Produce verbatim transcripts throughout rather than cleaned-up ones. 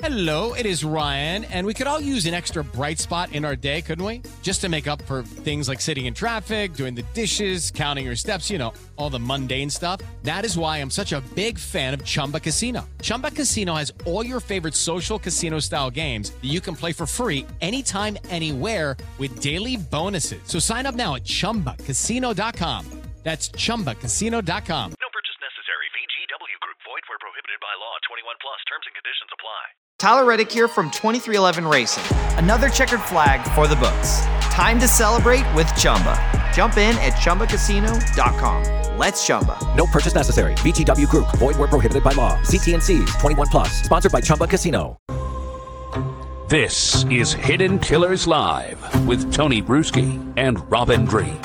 Hello, it is Ryan, and we could all use an extra bright spot in our day, couldn't we? Just to make up for things like sitting in traffic, doing the dishes, counting your steps, you know, all the mundane stuff. That is why I'm such a big fan of Chumba Casino. Chumba Casino has all your favorite social casino-style games that you can play for free anytime, anywhere with daily bonuses. So sign up now at chumba casino dot com. That's chumba casino dot com. No purchase necessary. V G W Group. Void where prohibited by law. twenty-one plus. Terms and conditions apply. Tyler Reddick here from twenty-three eleven Racing. Another checkered flag for the books. Time to celebrate with Chumba. Jump in at chumba casino dot com. Let's Chumba. No purchase necessary. V G W Group. Void where prohibited by law. See T and C's. twenty-one plus. Sponsored by Chumba Casino. This is Hidden Killers Live with Tony Bruschi and Robin Dream.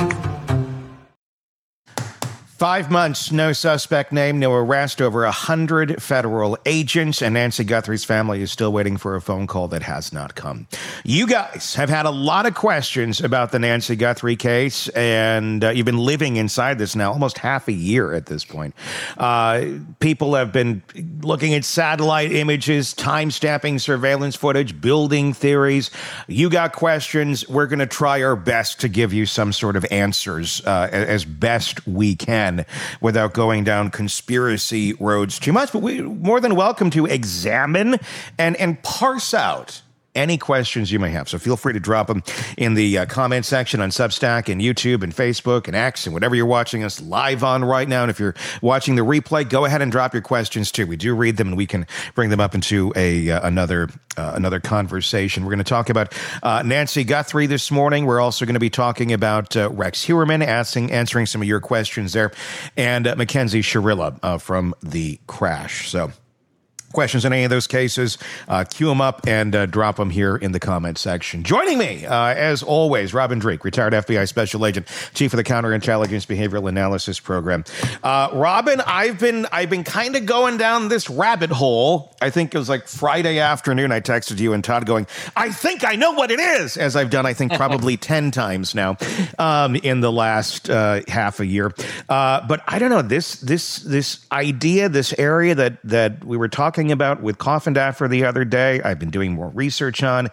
Five months, no suspect named, no arrest, over one hundred federal agents, and Nancy Guthrie's family is still waiting for a phone call that has not come. You guys have had a lot of questions about the Nancy Guthrie case, and uh, you've been living inside this now almost half a year at this point. Uh, people have been looking at satellite images, time-stamping surveillance footage, building theories. You got questions. We're going to try our best to give you some sort of answers uh, as best we can, without going down conspiracy roads too much. But we're more than welcome to examine and, and parse out any questions you may have. So feel free to drop them in the uh, comment section on Substack and YouTube and Facebook and X and whatever you're watching us live on right now. And if you're watching the replay, go ahead and drop your questions too. We do read them and we can bring them up into a uh, another uh, another conversation. We're going to talk about uh, Nancy Guthrie this morning. We're also going to be talking about uh, Rex Heuermann, asking, answering some of your questions there, and uh, Mackenzie Shirilla uh, from The Crash. So questions in any of those cases, uh, queue them up and uh, drop them here in the comment section. Joining me, uh, as always, Robin Dreeke, retired F B I Special Agent, Chief of the Counterintelligence Behavioral Analysis Program. Uh, Robin, I've been I've been kind of going down this rabbit hole. I think it was like Friday afternoon. I texted you and Todd going, I think I know what it is, as I've done, I think, probably ten times now um, in the last uh, half a year. Uh, but I don't know, this this this idea, this area that that we were talking about with Coffin Daffer the other day, I've been doing more research on.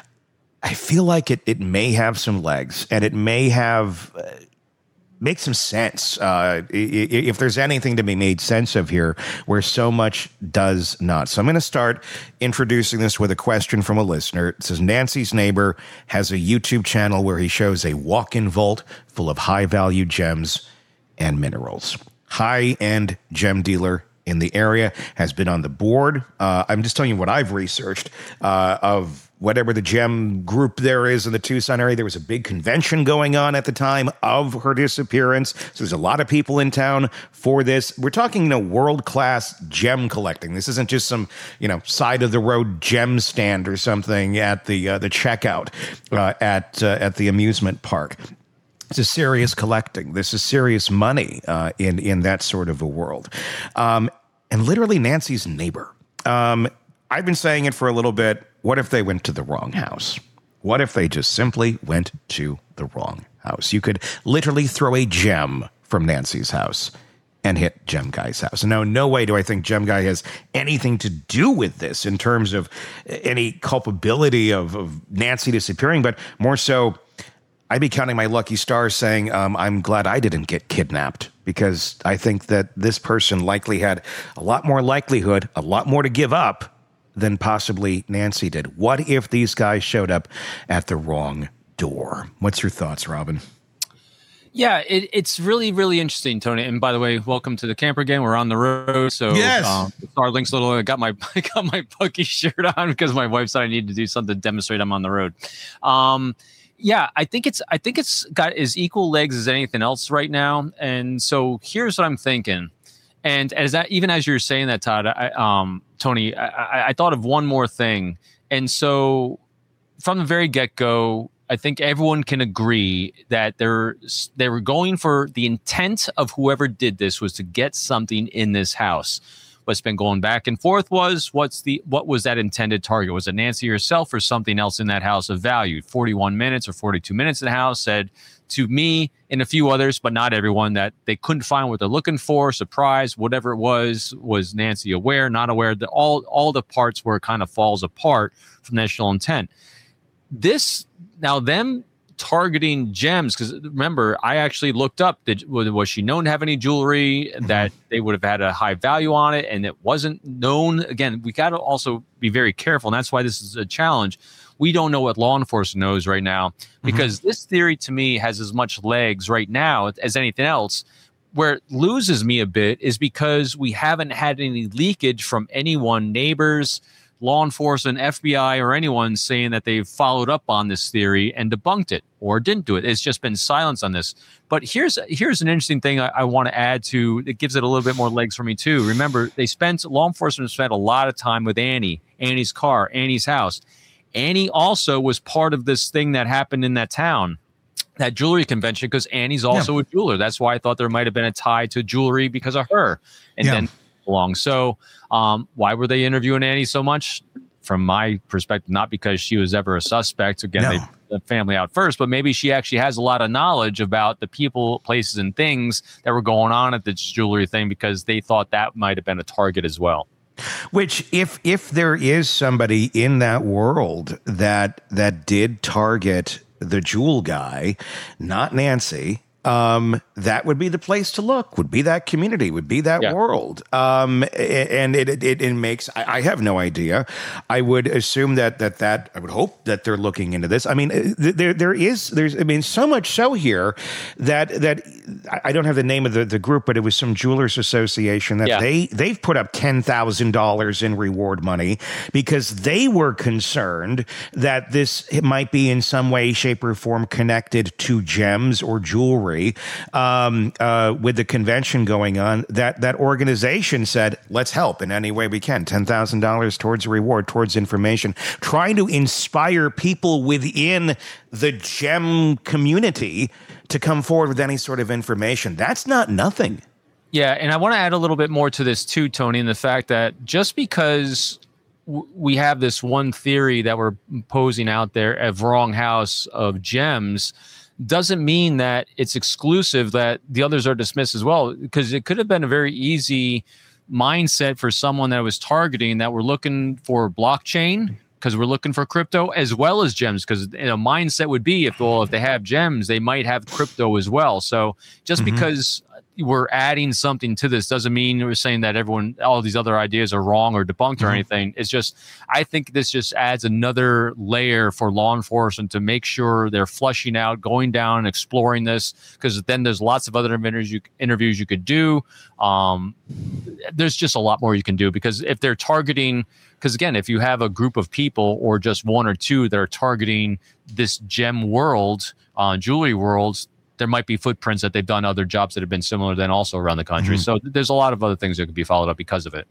I feel like it it may have some legs, and it may have uh, make some sense. Uh, if there's anything to be made sense of here, where so much does not. So I'm going to start introducing this with a question from a listener. It says, Nancy's neighbor has a YouTube channel where he shows a walk-in vault full of high-value gems and minerals. High-end gem dealer in the area, has been on the board. Uh, I'm just telling you what I've researched uh, of whatever the gem group there is in the Tucson area. There was a big convention going on at the time of her disappearance. So there's a lot of people in town for this. We're talking, you know, world-class gem collecting. This isn't just some, you know, side-of-the-road gem stand or something at the uh, the checkout uh, at uh, at the amusement park. This is serious collecting. This is serious money uh, in in that sort of a world. Um, and literally Nancy's neighbor. Um, I've been saying it for a little bit. What if they went to the wrong house? What if they just simply went to the wrong house? You could literally throw a gem from Nancy's house and hit Gem Guy's house. Now, no way do I think Gem Guy has anything to do with this in terms of any culpability of, of Nancy disappearing, but more so, I'd be counting my lucky stars saying, um, I'm glad I didn't get kidnapped, because I think that this person likely had a lot more likelihood, a lot more to give up than possibly Nancy did. What if these guys showed up at the wrong door? What's your thoughts, Robin? Yeah, it, it's really, really interesting, Tony. And by the way, welcome to the camper again. We're on the road. So yes. um, Starlink's little, I got my, I got my Bucky shirt on because my wife said I need to do something to demonstrate I'm on the road. Um, Yeah, I think it's I think it's got as equal legs as anything else right now. And so here's what I'm thinking. And as that, even as you're saying that, Todd, I, um, Tony, I, I, I thought of one more thing. And so from the very get-go, I think everyone can agree that they're they were going for the intent of whoever did this was to get something in this house. What's been going back and forth was what's the what was that intended target? Was it Nancy herself or something else in that house of value? forty-one minutes or forty-two minutes in the house said to me and a few others, but not everyone, that they couldn't find what they're looking for. Surprise, whatever it was, was Nancy aware, not aware? That all all the parts where it kind of falls apart from the initial intent. This now them targeting gems, because remember, I actually looked up that was she known to have any jewelry that they would have had a high value on it, and it wasn't known. Again, we got to also be very careful, and that's why this is a challenge. We don't know what law enforcement knows right now, because mm-hmm. this theory to me has as much legs right now as anything else. Where it loses me a bit is because we haven't had any leakage from anyone, neighbors, law enforcement, F B I, or anyone saying that they've followed up on this theory and debunked it or didn't do it. It's just been silence on this. But here's here's an interesting thing I, I want to add to. It gives it a little bit more legs for me too. Remember, they spent law enforcement spent a lot of time with Annie, Annie's car, Annie's house. Annie also was part of this thing that happened in that town, that jewelry convention, because Annie's also yeah. a jeweler. That's why I thought there might have been a tie to jewelry because of her. And yeah. then along. So um, why were they interviewing Annie so much? From my perspective, not because she was ever a suspect. Again, no. they the family out first, but maybe she actually has a lot of knowledge about the people, places, and things that were going on at this jewelry thing, because they thought that might have been a target as well. Which, if if there is somebody in that world that that did target the jewel guy, not Nancy, um, that would be the place to look, would be that community, would be that yeah. world. Um, and it, it, it, it makes, I, I have no idea. I would assume that, that, that, I would hope that they're looking into this. I mean, there, there is, there's, I mean, so much so here that, that I don't have the name of the, the group, but it was some jewelers association that yeah. they, they've put up ten thousand dollars in reward money because they were concerned that this might be in some way, shape, or form connected to gems or jewelry. Um, uh, with the convention going on, that that organization said, let's help in any way we can. ten thousand dollars towards a reward, towards information, trying to inspire people within the gem community to come forward with any sort of information. That's not nothing. Yeah, and I want to add a little bit more to this too, Tony, in the fact that just because w- we have this one theory that we're posing out there of wrong house of gems doesn't mean that it's exclusive, that the others are dismissed as well, because it could have been a very easy mindset for someone that was targeting that we're looking for blockchain because we're looking for crypto as well as gems, because a mindset would be if, well, if they have gems, they might have crypto as well. So just mm-hmm. because we're adding something to this doesn't mean we're saying that everyone, all these other ideas are wrong or debunked mm-hmm. or anything. It's just, I think this just adds another layer for law enforcement to make sure they're flushing out, going down and exploring this, because then there's lots of other interviews you, interviews you could do. Um, there's just a lot more you can do, because if they're targeting, because again, if you have a group of people or just one or two that are targeting this gem world, uh, jewelry worlds, there might be footprints that they've done other jobs that have been similar then also around the country. Mm-hmm. So there's a lot of other things that could be followed up because of it.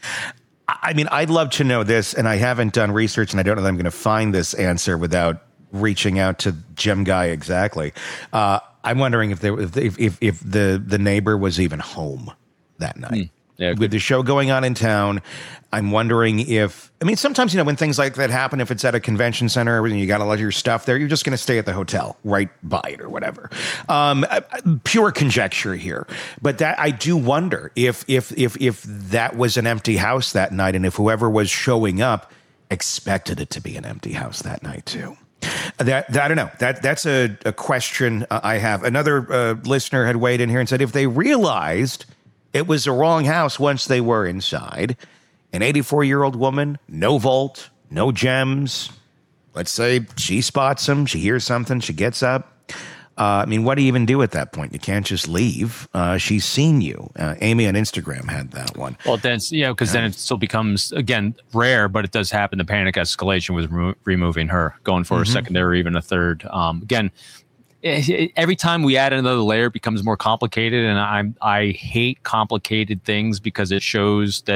I mean, I'd love to know this, and I haven't done research, and I don't know that I'm going to find this answer without reaching out to Gem Guy exactly. Uh, I'm wondering if, there, if, if if the, the neighbor was even home that night. Mm. Yeah, with the show going on in town, I'm wondering if, I mean, sometimes, you know, when things like that happen, if it's at a convention center and you got a lot of your stuff there, you're just going to stay at the hotel right by it or whatever. Um, pure conjecture here. But that I do wonder if, if, if, if that was an empty house that night, and if whoever was showing up expected it to be an empty house that night too. That, that I don't know. That that's a, a question uh, I have. Another uh, listener had weighed in here and said if they realized it was the wrong house once they were inside, an eighty-four-year-old woman, no vault, no gems. Let's say she spots them, she hears something, she gets up. Uh, I mean, what do you even do at that point? You can't just leave. Uh, she's seen you. Uh, Amy on Instagram had that one. Well, then, you know, because yeah. then it still becomes, again, rare, but it does happen. The panic escalation with remo- removing her, going for mm-hmm. a secondary or even a third. Um, again, every time we add another layer, it becomes more complicated, and I I hate complicated things because it shows that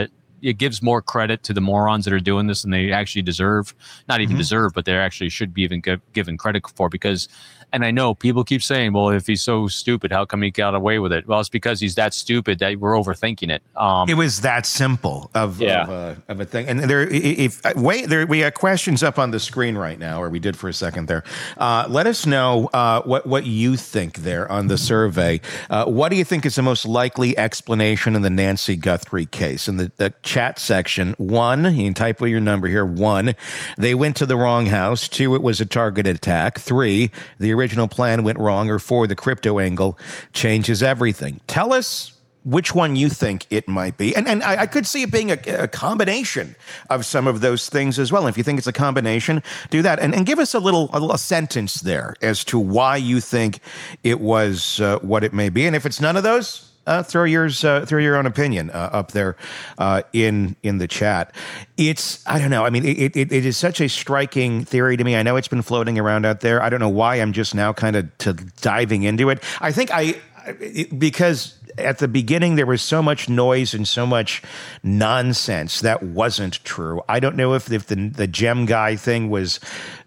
it gives more credit to the morons that are doing this than they actually deserve. Not even Mm-hmm. deserve, but they actually should be even give, given credit for. Because, and I know people keep saying, well, if he's so stupid, how come he got away with it? Well, it's because he's that stupid that we're overthinking it. Um, It was that simple of Yeah. of, uh, of a thing. And there, if wait, there we have questions up on the screen right now, or we did for a second there. Uh, let us know uh, what what you think there on the survey. Uh, what do you think is the most likely explanation in the Nancy Guthrie case? In the, the chat section, one, you can type your number here. One, they went to the wrong house. Two, it was a targeted attack. Three, the original plan went wrong. Or four, the crypto angle changes everything. Tell us which one you think it might be. And and I, I could see it being a, a combination of some of those things as well. And if you think it's a combination, do that. And, and give us a little, a little sentence there as to why you think it was uh, what it may be. And if it's none of those, uh, throw yours, uh, throw your own opinion uh, up there uh, in in the chat. It's, I don't know. I mean, it, it it is such a striking theory to me. I know it's been floating around out there. I don't know why I'm just now kind of to diving into it. I think I, it, because at the beginning, there was so much noise and so much nonsense that wasn't true. I don't know if, if the, the gem guy thing was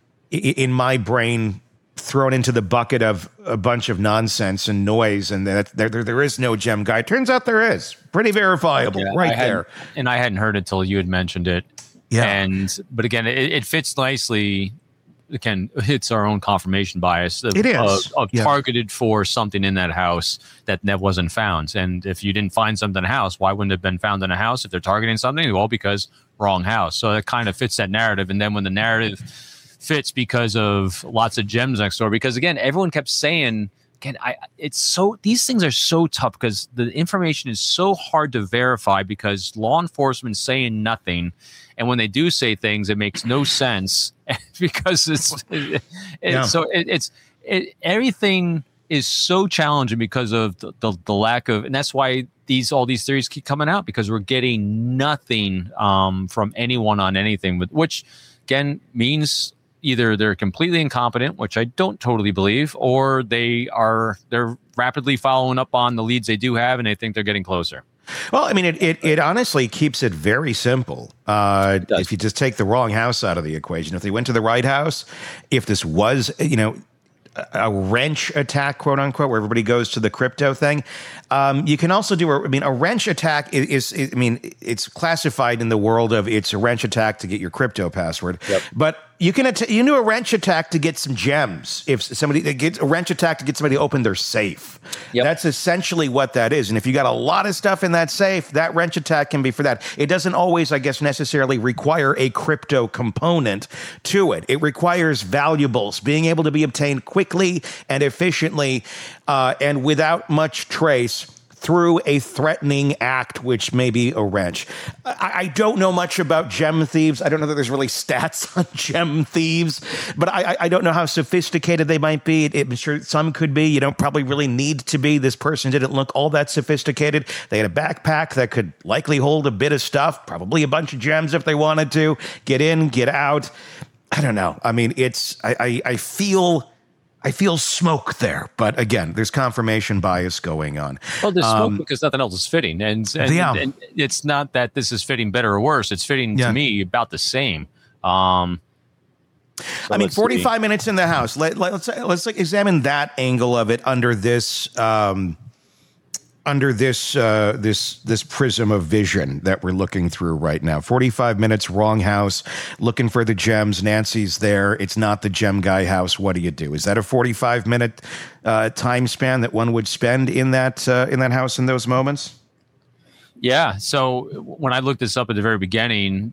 in my brain thrown into the bucket of a bunch of nonsense and noise, and that there, there, there is no gem guy. Turns out there is. Pretty verifiable, Yeah, right I hadn't- there. And I hadn't heard it till you had mentioned it. Yeah. And but again, it, it fits nicely. Again, hits our own confirmation bias of, It is, of, of yeah. targeted for something in that house that that wasn't found. And if you didn't find something in a house, why wouldn't it have been found in a house if they're targeting something? Well, because wrong house. So it kind of fits that narrative. And then when the narrative fits because of lots of gems next door, because again, everyone kept saying, again, I it's so these things are so tough because the information is so hard to verify because law enforcement saying nothing, and when they do say things, it makes no sense because it's, it, it, Yeah. so it, it's it, everything is so challenging because of the, the the lack of, and that's why these all these theories keep coming out because we're getting nothing um, from anyone on anything, with which again means either they're completely incompetent, which I don't totally believe, or they are they're rapidly following up on the leads they do have, and they think they're getting closer. Well, I mean, it it, it honestly keeps it very simple. Uh, does. if you just take the wrong house out of the equation, if they went to the right house, if this was, you know, a wrench attack, quote unquote, where everybody goes to the crypto thing. Um, you can also do, a, I mean, a wrench attack is, is, I mean, it's classified in the world of it's a wrench attack to get your crypto password. Yep. But you can, att- you can do a wrench attack to get some gems. If somebody gets a wrench attack to get somebody to open their safe. Yep. That's essentially what that is. And if you got a lot of stuff in that safe, that wrench attack can be for that. It doesn't always, I guess, necessarily require a crypto component to it. It requires valuables being able to be obtained quickly and efficiently uh, and without much trace through a threatening act, which may be a wrench. I, I don't know much about gem thieves. I don't know that there's really stats on gem thieves, but I, I don't know how sophisticated they might be. It, I'm sure some could be. You don't probably really need to be. This person didn't look all that sophisticated. They had a backpack that could likely hold a bit of stuff, probably a bunch of gems if they wanted to. Get in, get out. I don't know. I mean, it's, I, I, I feel... I feel smoke there, but again, there's confirmation bias going on. Well, there's smoke Um, because nothing else is fitting, and and, Yeah. and it's not that this is fitting better or worse. It's fitting Yeah. to me about the same. Um, so I mean, let's see. forty-five minutes in the house. Let, let, let's let's examine that angle of it under this um, under this uh, this this prism of vision that we're looking through right now. forty-five minutes, wrong house, looking for the gems. Nancy's there. It's not the gem guy house. What do you do? Is that a forty-five minute uh, time span that one would spend in that uh, in that house in those moments? Yeah. So when I looked this up at the very beginning,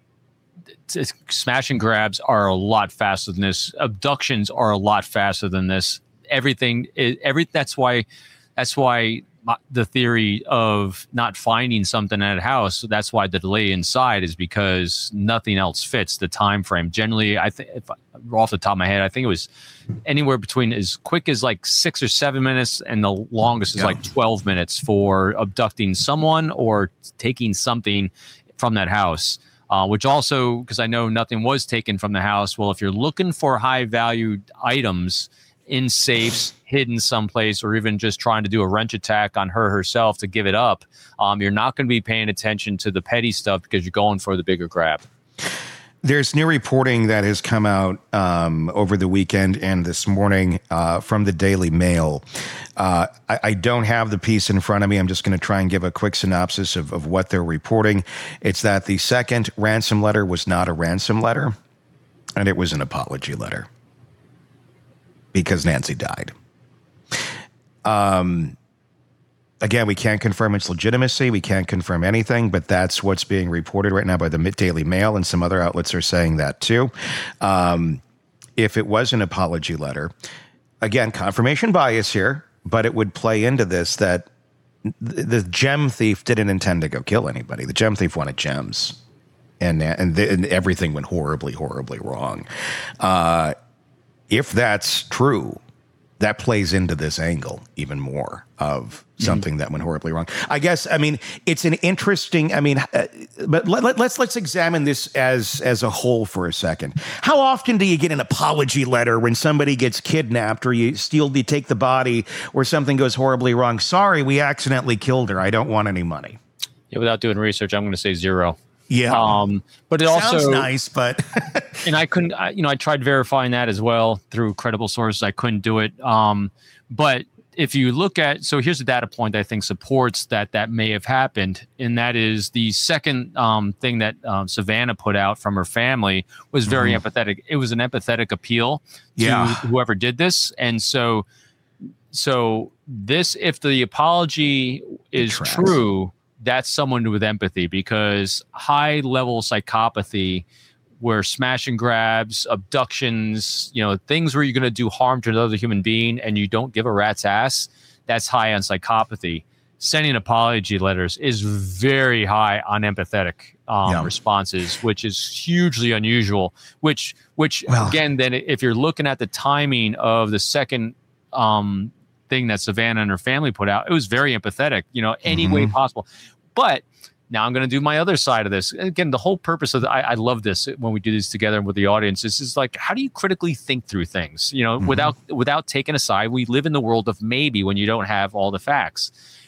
t- smash and grabs are a lot faster than this. Abductions are a lot faster than this. Everything, is, every that's why, that's why my, the theory of not finding something at a house. That's why the delay inside is because nothing else fits the time frame. Generally, I think if I, off the top of my head, I think it was anywhere between as quick as like six or seven minutes, and the longest is Yeah. like twelve minutes for abducting someone or taking something from that house. Uh, which also, because I know nothing was taken from the house. Well, if you're looking for high valued items in safes, hidden someplace, or even just trying to do a wrench attack on her herself to give it up, um, you're not going to be paying attention to the petty stuff because you're going for the bigger grab. There's new reporting that has come out um, over the weekend and this morning uh, from the Daily Mail. Uh, I, I don't have the piece in front of me. I'm just going to try and give a quick synopsis of, of what they're reporting. It's that the second ransom letter was not a ransom letter, and it was an apology letter because Nancy died. Um. Again, we can't confirm its legitimacy. We can't confirm anything, but that's what's being reported right now by the Daily Mail, and some other outlets are saying that too. Um, if it was an apology letter, again, confirmation bias here, but it would play into this that the gem thief didn't intend to go kill anybody. The gem thief wanted gems, and and, the, and everything went horribly, horribly wrong. Uh, if that's true, that plays into this angle even more of something mm-hmm. that went horribly wrong. I guess, I mean, it's an interesting, I mean, uh, but let, let, let's let's examine this as as a whole for a second. How often do you get an apology letter when somebody gets kidnapped or you steal, you take the body or something goes horribly wrong? Sorry, we accidentally killed her. I don't want any money. Yeah, without doing research, I'm going to say zero. Yeah. Um, but it Sounds also nice, but and I couldn't, I, you know, I tried verifying that as well through credible sources. I couldn't do it. Um, but if you look at, so here's a data point that I think supports that that may have happened. And that is the second um, thing that um, Savannah put out from her family was very mm-hmm. empathetic. It was an empathetic appeal to yeah. whoever did this. And so, so this, if the apology is true, that's someone with empathy, because high level psychopathy where smash and grabs, abductions, you know, things where you're going to do harm to another human being and you don't give a rat's ass, that's high on psychopathy. Sending apology letters is very high on empathetic um, yeah. responses, which is hugely unusual, which, which well, again, then if you're looking at the timing of the second um, thing that Savannah and her family put out, it was very empathetic, you know, any mm-hmm. way possible. But now I'm going to do my other side of this. Again, the whole purpose of the, I, I love this when we do this together with the audience. This is like, how do you critically think through things? You know, mm-hmm. without without taking a side. We live in the world of maybe when you don't have all the facts.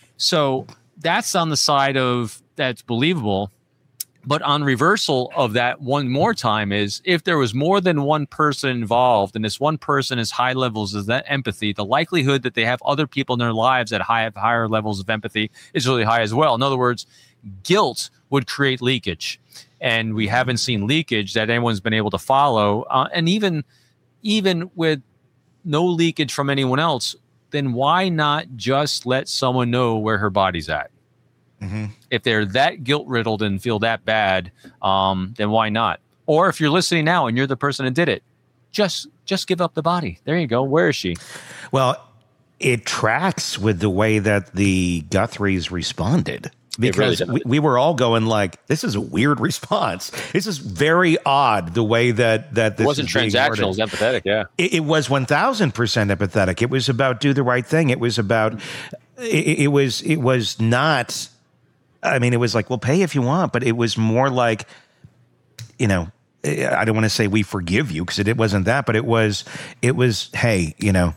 So that's on the side of that's believable. But on reversal of that one more time is if there was more than one person involved and this one person has high levels of that empathy, the likelihood that they have other people in their lives that high, have higher levels of empathy is really high as well. In other words, guilt would create leakage. And we haven't seen leakage that anyone's been able to follow. Uh, and even, even with no leakage from anyone else, then why not just let someone know where her body's at? Mm-hmm. If they're that guilt-riddled and feel that bad, um, then why not? Or if you're listening now and you're the person that did it, just just give up the body. There you go. Where is she? Well, it tracks with the way that the Guthries responded. Because really we, we were all going like, this is a weird response. This is very odd, the way that, that this it wasn't transactional, it was empathetic, yeah. It, it was one thousand percent empathetic. It was about do the right thing. It was about, it, it was it was not, I mean, it was like, well, pay if you want, but it was more like, you know, I don't want to say we forgive you because it, it wasn't that, but it was, it was, hey, you know,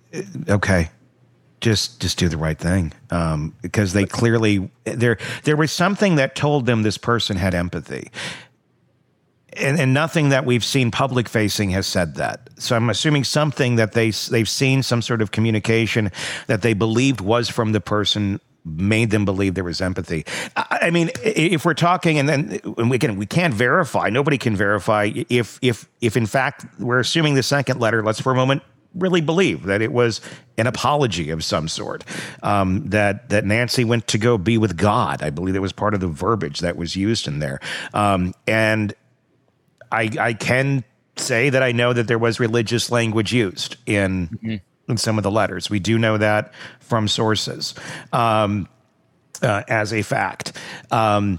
okay. Just, just do the right thing, um, because they clearly there there was something that told them this person had empathy, and and nothing that we've seen public facing has said that. So I'm assuming something that they they've seen, some sort of communication that they believed was from the person, made them believe there was empathy. I, I mean, if we're talking, and then and we can we can't verify. Nobody can verify if if if in fact we're assuming the second letter. Let's for a moment really believe that it was an apology of some sort, um, that that Nancy went to go be with God. I believe that was part of the verbiage that was used in there. Um, and I, I can say that I know that there was religious language used in, mm-hmm. in some of the letters. We do know that from sources um, uh, as a fact. Um,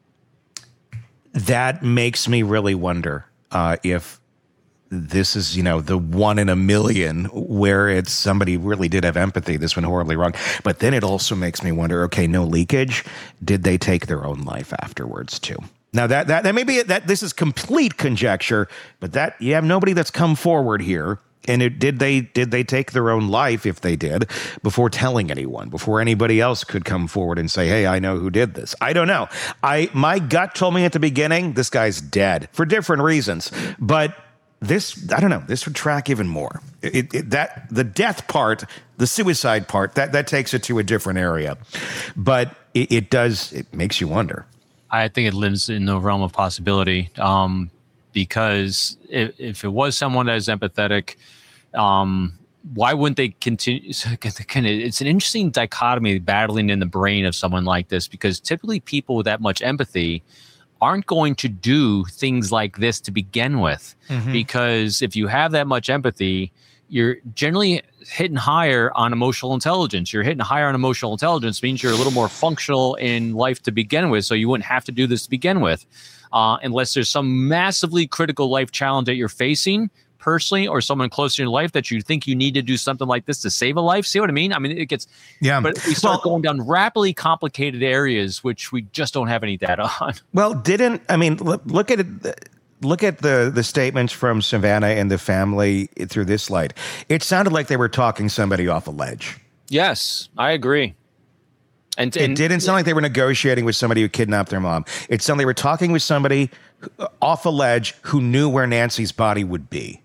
that makes me really wonder uh, if this is, you know, the one in a million where it's somebody really did have empathy. This went horribly wrong. But then it also makes me wonder, okay, no leakage. Did they take their own life afterwards too? Now that, that, that may be that this is complete conjecture, but that you have nobody that's come forward here And it, did they did they take their own life, if they did, before telling anyone, before anybody else could come forward and say, hey, I know who did this? I don't know. I my gut told me at the beginning, this guy's dead for different reasons. But this, I don't know, this would track even more. It, it, that the death part, the suicide part, that, that takes it to a different area. But it, it does, it makes you wonder. I think it lives in the realm of possibility. Um, because if, if it was someone that is empathetic, um, why wouldn't they continue? It's an interesting dichotomy battling in the brain of someone like this, because typically people with that much empathy aren't going to do things like this to begin with. Mm-hmm. Because if you have that much empathy, you're generally hitting higher on emotional intelligence. You're hitting higher on emotional intelligence means you're a little more functional in life to begin with. So you wouldn't have to do this to begin with, uh, unless there's some massively critical life challenge that you're facing personally, or someone close to your life that you think you need to do something like this to save a life. See what I mean? I mean, it gets, yeah. But we start well, going down rapidly complicated areas, which we just don't have any data on. Well, didn't I mean? Look, look at it. Look at the the statements from Savannah and the family through this light. It sounded like they were talking somebody off a ledge. Yes, I agree. And, and it didn't sound like they were negotiating with somebody who kidnapped their mom. It sounded like they were talking with somebody off a ledge who knew where Nancy's body would be.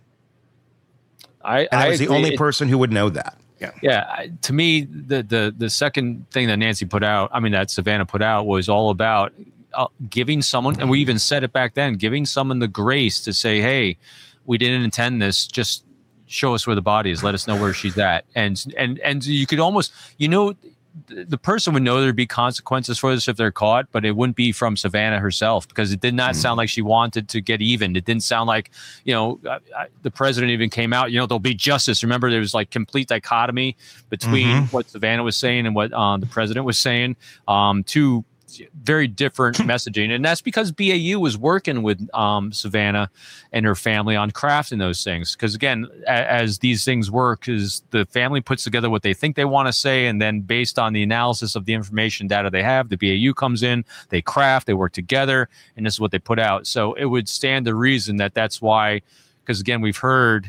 I, and I was agree. the only it, person who would know that. Yeah. Yeah. I, to me, the, the, the second thing that Nancy put out, I mean, that Savannah put out, was all about uh, giving someone, and we even said it back then, giving someone the grace to say, hey, we didn't intend this. Just show us where the body is. Let us know where she's at. And, and, and you could almost, you know, the person would know there'd be consequences for this if they're caught, but it wouldn't be from Savannah herself, because it did not mm-hmm. sound like she wanted to get even. It didn't sound like, you know, I, I, the president even came out, you know, there'll be justice. Remember, there was like complete dichotomy between mm-hmm. what Savannah was saying and what um, the president was saying. Um, two very different messaging. And that's because B A U was working with um, Savannah and her family on crafting those things. Because again, a- as these things work, is the family puts together what they think they want to say, and then based on the analysis of the information data they have, the B A U comes in, they craft, they work together, and this is what they put out. So it would stand to reason that that's why, because again, we've heard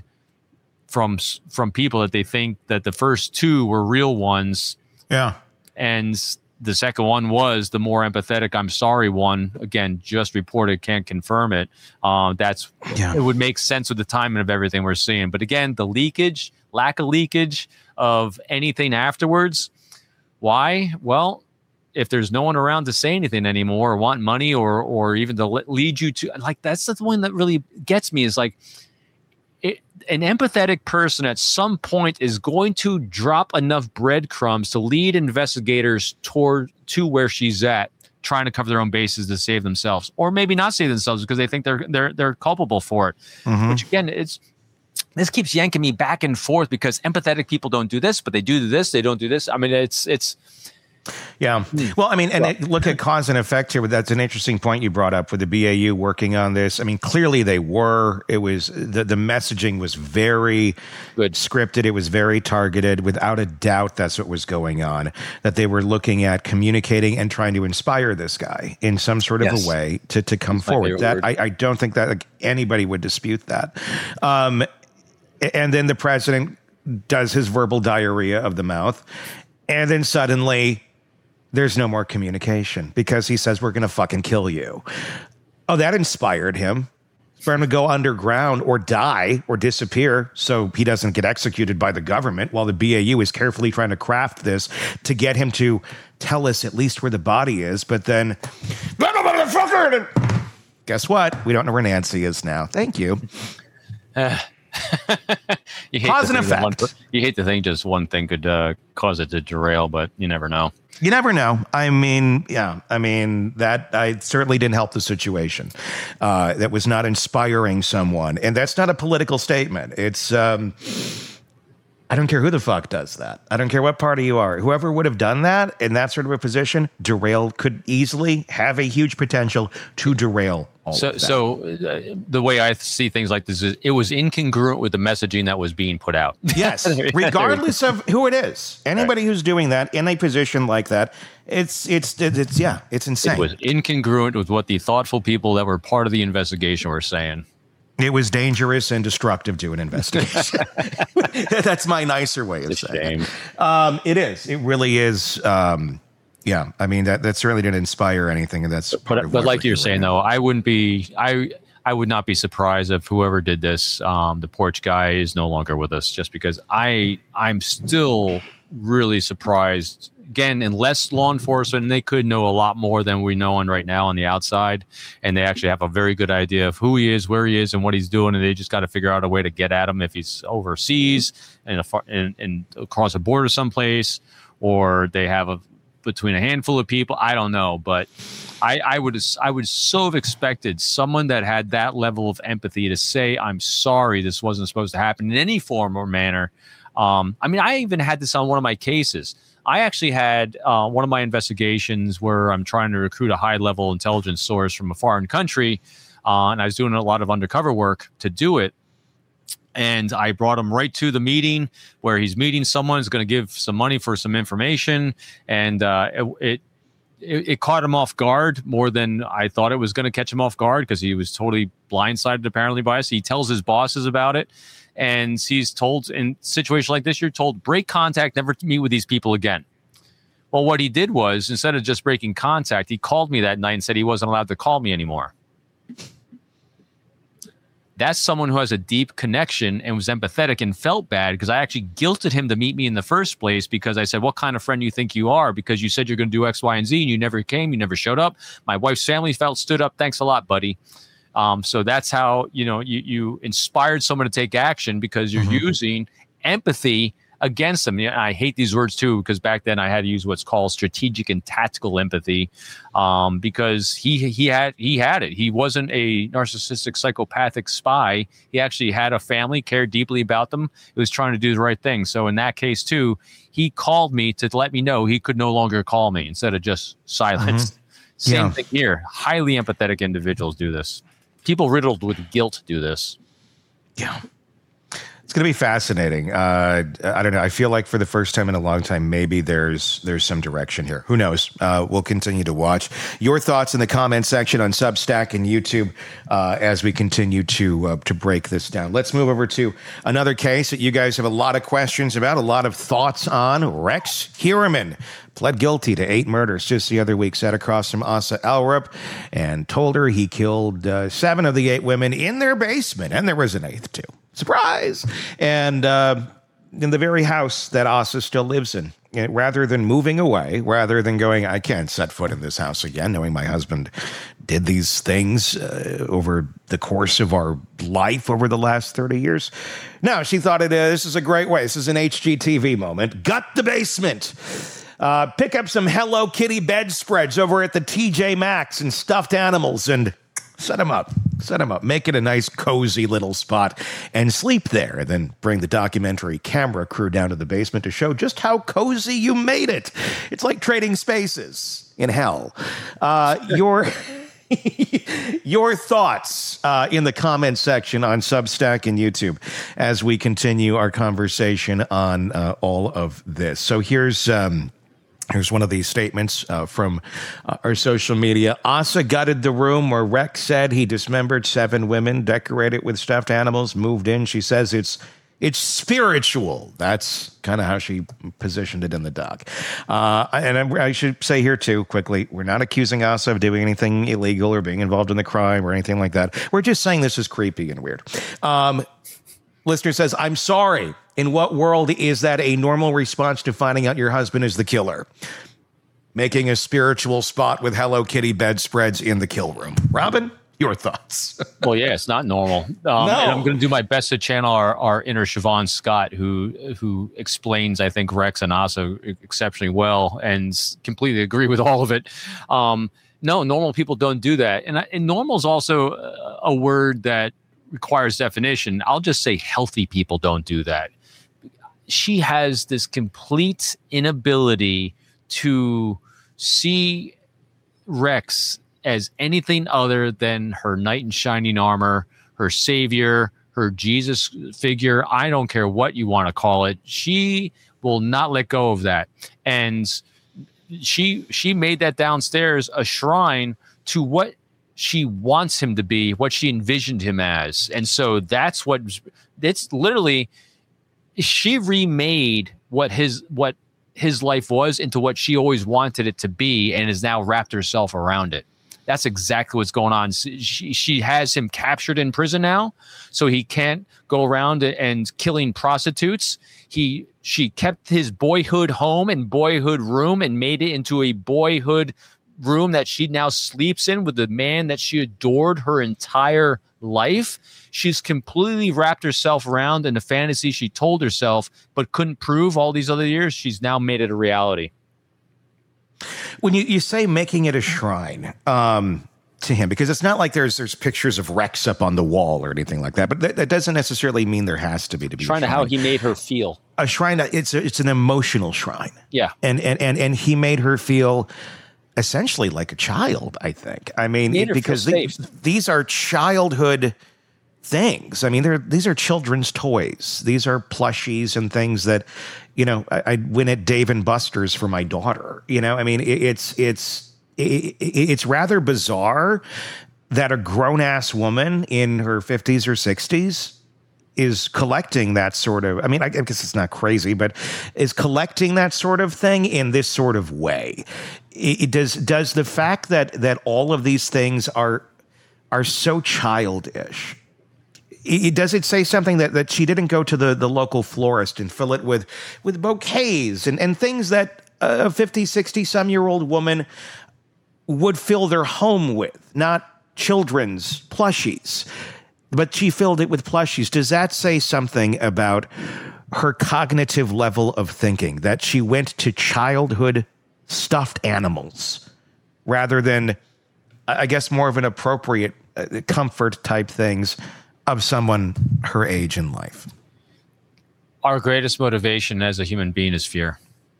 from from people that they think that the first two were real ones. Yeah. And the second one was the more empathetic I'm sorry one. Again, just reported, can't confirm it. Uh, that's yeah. It would make sense with the timing of everything we're seeing. But again, the leakage, lack of leakage of anything afterwards. Why? Well, if there's no one around to say anything anymore, or want money, or or even to lead you to, like, that's the one that really gets me, is like, It, an empathetic person at some point is going to drop enough breadcrumbs to lead investigators toward to where she's at, trying to cover their own bases to save themselves, or maybe not save themselves because they think they're they're they're culpable for it. Mm-hmm. Which again, it's this keeps yanking me back and forth, because empathetic people don't do this, but they do this, they don't do this. I mean, it's it's. Yeah. Well, I mean, and it, look at cause and effect here. That's an interesting point you brought up with the B A U working on this. I mean, clearly they were. It was the, the messaging was very good, scripted. It was very targeted. Without a doubt, that's what was going on, that they were looking at communicating and trying to inspire this guy in some sort of yes. a way to, to come that's forward. That I, I don't think that like, anybody would dispute that. Um, and then the president does his verbal diarrhea of the mouth. And then suddenly there's no more communication, because he says, we're going to fucking kill you. Oh, that inspired him for him to go underground or die or disappear so he doesn't get executed by the government, while the B A U is carefully trying to craft this to get him to tell us at least where the body is. But then, guess what? We don't know where Nancy is now. Thank you. Uh. you hate Cause and effect. One, you hate to think just one thing could uh, cause it to derail, but you never know. You never know. I mean, yeah. I mean, that I certainly didn't help the situation. Uh, that was not inspiring someone. And that's not a political statement. It's, um, I don't care who the fuck does that. I don't care what party you are. Whoever would have done that in that sort of a position, derail, could easily have a huge potential to derail all so, of that. So uh, the way I see things like this is it was incongruent with the messaging that was being put out. Yes, regardless of who it is. Anybody right. who's doing that in a position like that, it's, it's, it's, it's yeah, it's insane. It was incongruent with what the thoughtful people that were part of the investigation were saying. It was dangerous and destructive to an investigation. That's my nicer way of It's a saying shame. it. Um, it is. It really is. Um, yeah. I mean, that, that certainly didn't inspire anything. And that's part But, of but what like we're you're doing saying, right now. though, I wouldn't be I I would not be surprised if whoever did this, um, the porch guy, is no longer with us. Just because I I'm still really surprised. Again, unless law enforcement, they could know a lot more than we know on right now on the outside, and they actually have a very good idea of who he is, where he is, and what he's doing, and they just got to figure out a way to get at him if he's overseas and a far, and, and across a border someplace, or they have a between a handful of people. I don't know, but I, I would I would so have expected someone that had that level of empathy to say, "I'm sorry, this wasn't supposed to happen" in any form or manner. Um, I mean, I even had this on one of my cases. I actually had uh, one of my investigations where I'm trying to recruit a high-level intelligence source from a foreign country, uh, and I was doing a lot of undercover work to do it. And I brought him right to the meeting where he's meeting someone who's going to give some money for some information, and uh, it, it it it caught him off guard more than I thought it was going to catch him off guard, because he was totally blindsided apparently by us. He tells his bosses about it. And he's told, in a situation like this, you're told, break contact, never meet with these people again. Well, what he did was, instead of just breaking contact, he called me that night and said he wasn't allowed to call me anymore. That's someone who has a deep connection and was empathetic and felt bad, because I actually guilted him to meet me in the first place, because I said, what kind of friend do you think you are? Because you said you're going to do X, Y, and Z, and you never came, you never showed up. My wife's family felt stood up. Thanks a lot, buddy. Um, so that's how, you know, you, you inspired someone to take action, because you're mm-hmm. using empathy against them. Yeah, I hate these words too, because back then I had to use what's called strategic and tactical empathy, um, because he he had he had it. He wasn't a narcissistic, psychopathic spy. He actually had a family, cared deeply about them. He was trying to do the right thing. So in that case too, he called me to let me know he could no longer call me, instead of just silence. Mm-hmm. Same yeah. thing here. Highly empathetic individuals do this. People riddled with guilt do this. Yeah. It's going to be fascinating. Uh, I don't know. I feel like for the first time in a long time, maybe there's there's some direction here. Who knows? Uh, we'll continue to watch. Your thoughts in the comment section on Substack and YouTube uh, as we continue to uh, to break this down. Let's move over to another case that you guys have a lot of questions about, a lot of thoughts on. Rex Heuermann pled guilty to eight murders just the other week, sat across from Asa Elrup and told her he killed uh, seven of the eight women in their basement, and there was an eighth too. Surprise! And uh, in the very house that Asa still lives in. And rather than moving away, rather than going, I can't set foot in this house again, knowing my husband did these things uh, over the course of our life over the last thirty years. No, she thought it is. This is a great way. This is an H G T V moment. Gut the basement. Uh, pick up some Hello Kitty bedspreads over at the T J Maxx and stuffed animals and set them up. Set them up. Make it a nice, cozy little spot and sleep there. Then bring the documentary camera crew down to the basement to show just how cozy you made it. It's like trading spaces in hell. Uh, your... Your thoughts uh, in the comment section on Substack and YouTube as we continue our conversation on uh, all of this. So here's um, here's one of these statements uh, from uh, our social media. Asa gutted the room where Rex said he dismembered seven women, decorated with stuffed animals, moved in. She says it's It's spiritual. That's kind of how she positioned it in the doc. Uh, and I, I should say here, too, quickly, we're not accusing Asa of doing anything illegal or being involved in the crime or anything like that. We're just saying this is creepy and weird. Um, listener says, I'm sorry. In what world is that a normal response to finding out your husband is the killer? Making a spiritual spot with Hello Kitty bedspreads in the kill room. Robin? Your thoughts? Well, yeah, it's not normal. Um, no. And I'm going to do my best to channel our, our inner Siobhan Scott, who who explains, I think, Rex and Asa exceptionally well and completely agree with all of it. Um, no, normal people don't do that. And, I, and normal is also a, a word that requires definition. I'll just say healthy people don't do that. She has this complete inability to see Rex as anything other than her knight in shining armor, her savior, her Jesus figure. I don't care what you want to call it. She will not let go of that. And she she made that downstairs a shrine to what she wants him to be, what she envisioned him as. And so that's what it's literally, she remade what his what his life was into what she always wanted it to be, and has now wrapped herself around it. That's exactly what's going on. She she has him captured in prison now, so he can't go around and killing prostitutes. He she kept his boyhood home and boyhood room and made it into a boyhood room that she now sleeps in with the man that she adored her entire life. She's completely wrapped herself around in the fantasy she told herself but couldn't prove all these other years. She's now made it a reality. When you, you say making it a shrine um, to him, because it's not like there's there's pictures of Rex up on the wall or anything like that, but that, that doesn't necessarily mean there has to be to be shrine a shrine. To how he made her feel. A shrine, it's a, it's an emotional shrine. Yeah. And, and, and, and he made her feel essentially like a child, I think. I mean, because these, these are childhood things. I mean, they're these are children's toys. These are plushies and things that, you know, I, I'd win at Dave and Buster's for my daughter. You know, I mean, it, it's it's it, it's rather bizarre that a grown ass woman in her fifties or sixties is collecting that sort of, I mean, I guess it's not crazy, but is collecting that sort of thing in this sort of way. It, it does does the fact that that all of these things are are so childish. It, does it say something that, that she didn't go to the, the local florist and fill it with, with bouquets and, and things that a fifty, sixty some year old woman would fill their home with, not children's plushies, but she filled it with plushies. Does that say something about her cognitive level of thinking, that she went to childhood stuffed animals rather than, I guess, more of an appropriate uh, comfort type things of someone her age in life? Our greatest motivation as a human being is fear.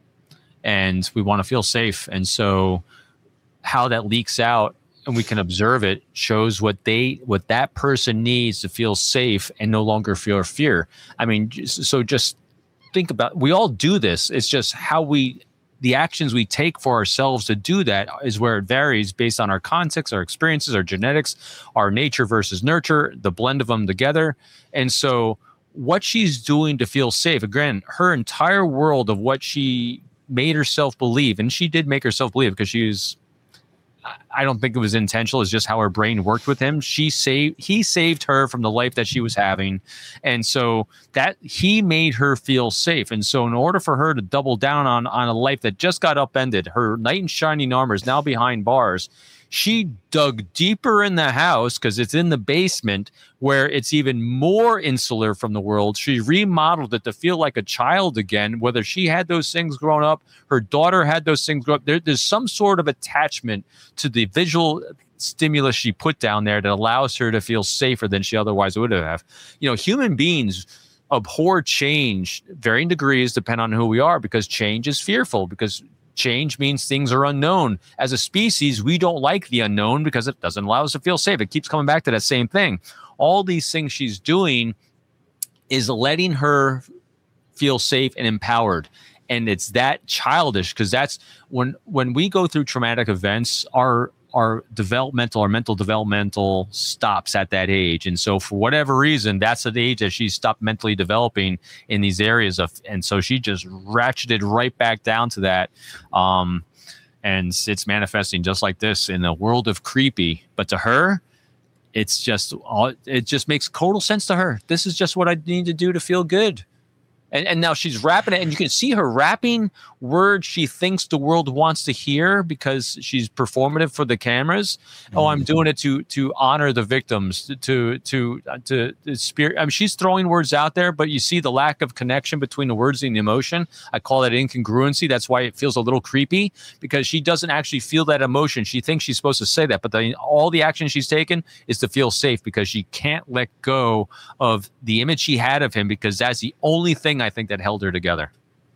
And we want to feel safe. And so how that leaks out and we can observe it shows what they, what that person needs to feel safe and no longer feel fear. I mean, so just think about, we all do this. It's just how we, the actions we take for ourselves to do that is where it varies based on our context, our experiences, our genetics, our nature versus nurture, the blend of them together. And so what she's doing to feel safe, again, her entire world of what she made herself believe, and she did make herself believe because she was, I don't think it was intentional. It's just how her brain worked with him. She saved, he saved her from the life that she was having. And so that he made her feel safe. And so in order for her to double down on, on a life that just got upended, her knight in shining armor is now behind bars. She dug deeper in the house because it's in the basement where it's even more insular from the world. She remodeled it to feel like a child again, whether she had those things growing up, her daughter had those things grow up. There, there's some sort of attachment to the visual stimulus she put down there that allows her to feel safer than she otherwise would have. You know, human beings abhor change, varying degrees, depend on who we are, because change is fearful, because change means things are unknown. As a species, we don't like the unknown because it doesn't allow us to feel safe. It keeps coming back to that same thing. All these things she's doing is letting her feel safe and empowered. And it's that childish, because that's when when we go through traumatic events, our our developmental, our mental developmental stops at that age. And so for whatever reason, that's the age that she stopped mentally developing in these areas of, and so she just ratcheted right back down to that. Um, and it's manifesting just like this in a world of creepy, but to her, it's just, all, it just makes total sense to her. This is just what I need to do to feel good. And, and now she's rapping it, and you can see her rapping words she thinks the world wants to hear because she's performative for the cameras. Mm-hmm. Oh, I'm doing it to to honor the victims, to to to, to spirit. I mean, she's throwing words out there, but you see the lack of connection between the words and the emotion. I call that incongruency. That's why it feels a little creepy, because she doesn't actually feel that emotion. She thinks she's supposed to say that, but the, all the action she's taken is to feel safe because she can't let go of the image she had of him, because that's the only thing I think that held her together.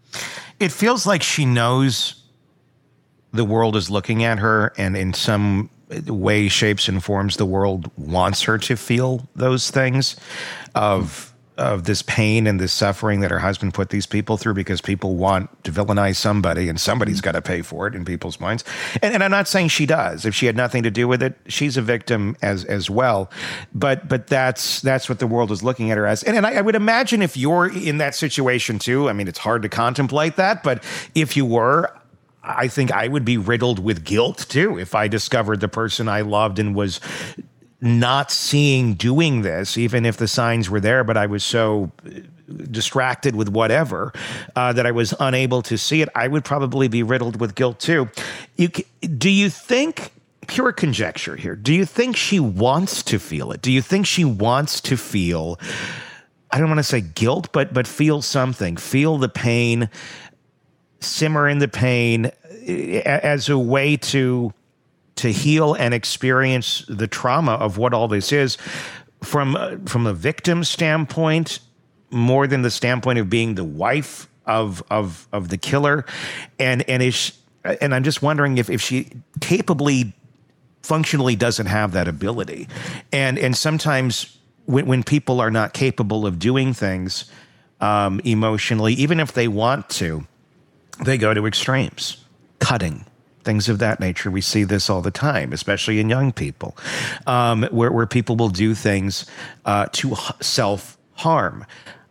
It feels like she knows the world is looking at her, and in some way, shapes, and forms, the world wants her to feel those things of of this pain and this suffering that her husband put these people through because people want to villainize somebody and somebody's got to pay for it in people's minds. And, and I'm not saying she does. If she had nothing to do with it, she's a victim as as well. But but that's that's what the world is looking at her as. And, and I, I would imagine if you're in that situation too, I mean, it's hard to contemplate that, but if you were, I think I would be riddled with guilt too if I discovered the person I loved and was not seeing doing this, even if the signs were there, but I was so distracted with whatever uh, that I was unable to see it. I would probably be riddled with guilt too. You, do you think, pure conjecture here, do you think she wants to feel it? Do you think she wants to feel, I don't want to say guilt, but but feel something, feel the pain, simmer in the pain as a way to to heal and experience the trauma of what all this is from, uh, from a victim standpoint, more than the standpoint of being the wife of, of, of the killer. And, and is she, and I'm just wondering if, if she capably, functionally doesn't have that ability. And, and sometimes when, when people are not capable of doing things, um, emotionally, even if they want to, they go to extremes, cutting, things of that nature. We see this all the time, especially in young people, um, where, where people will do things uh, to self-harm.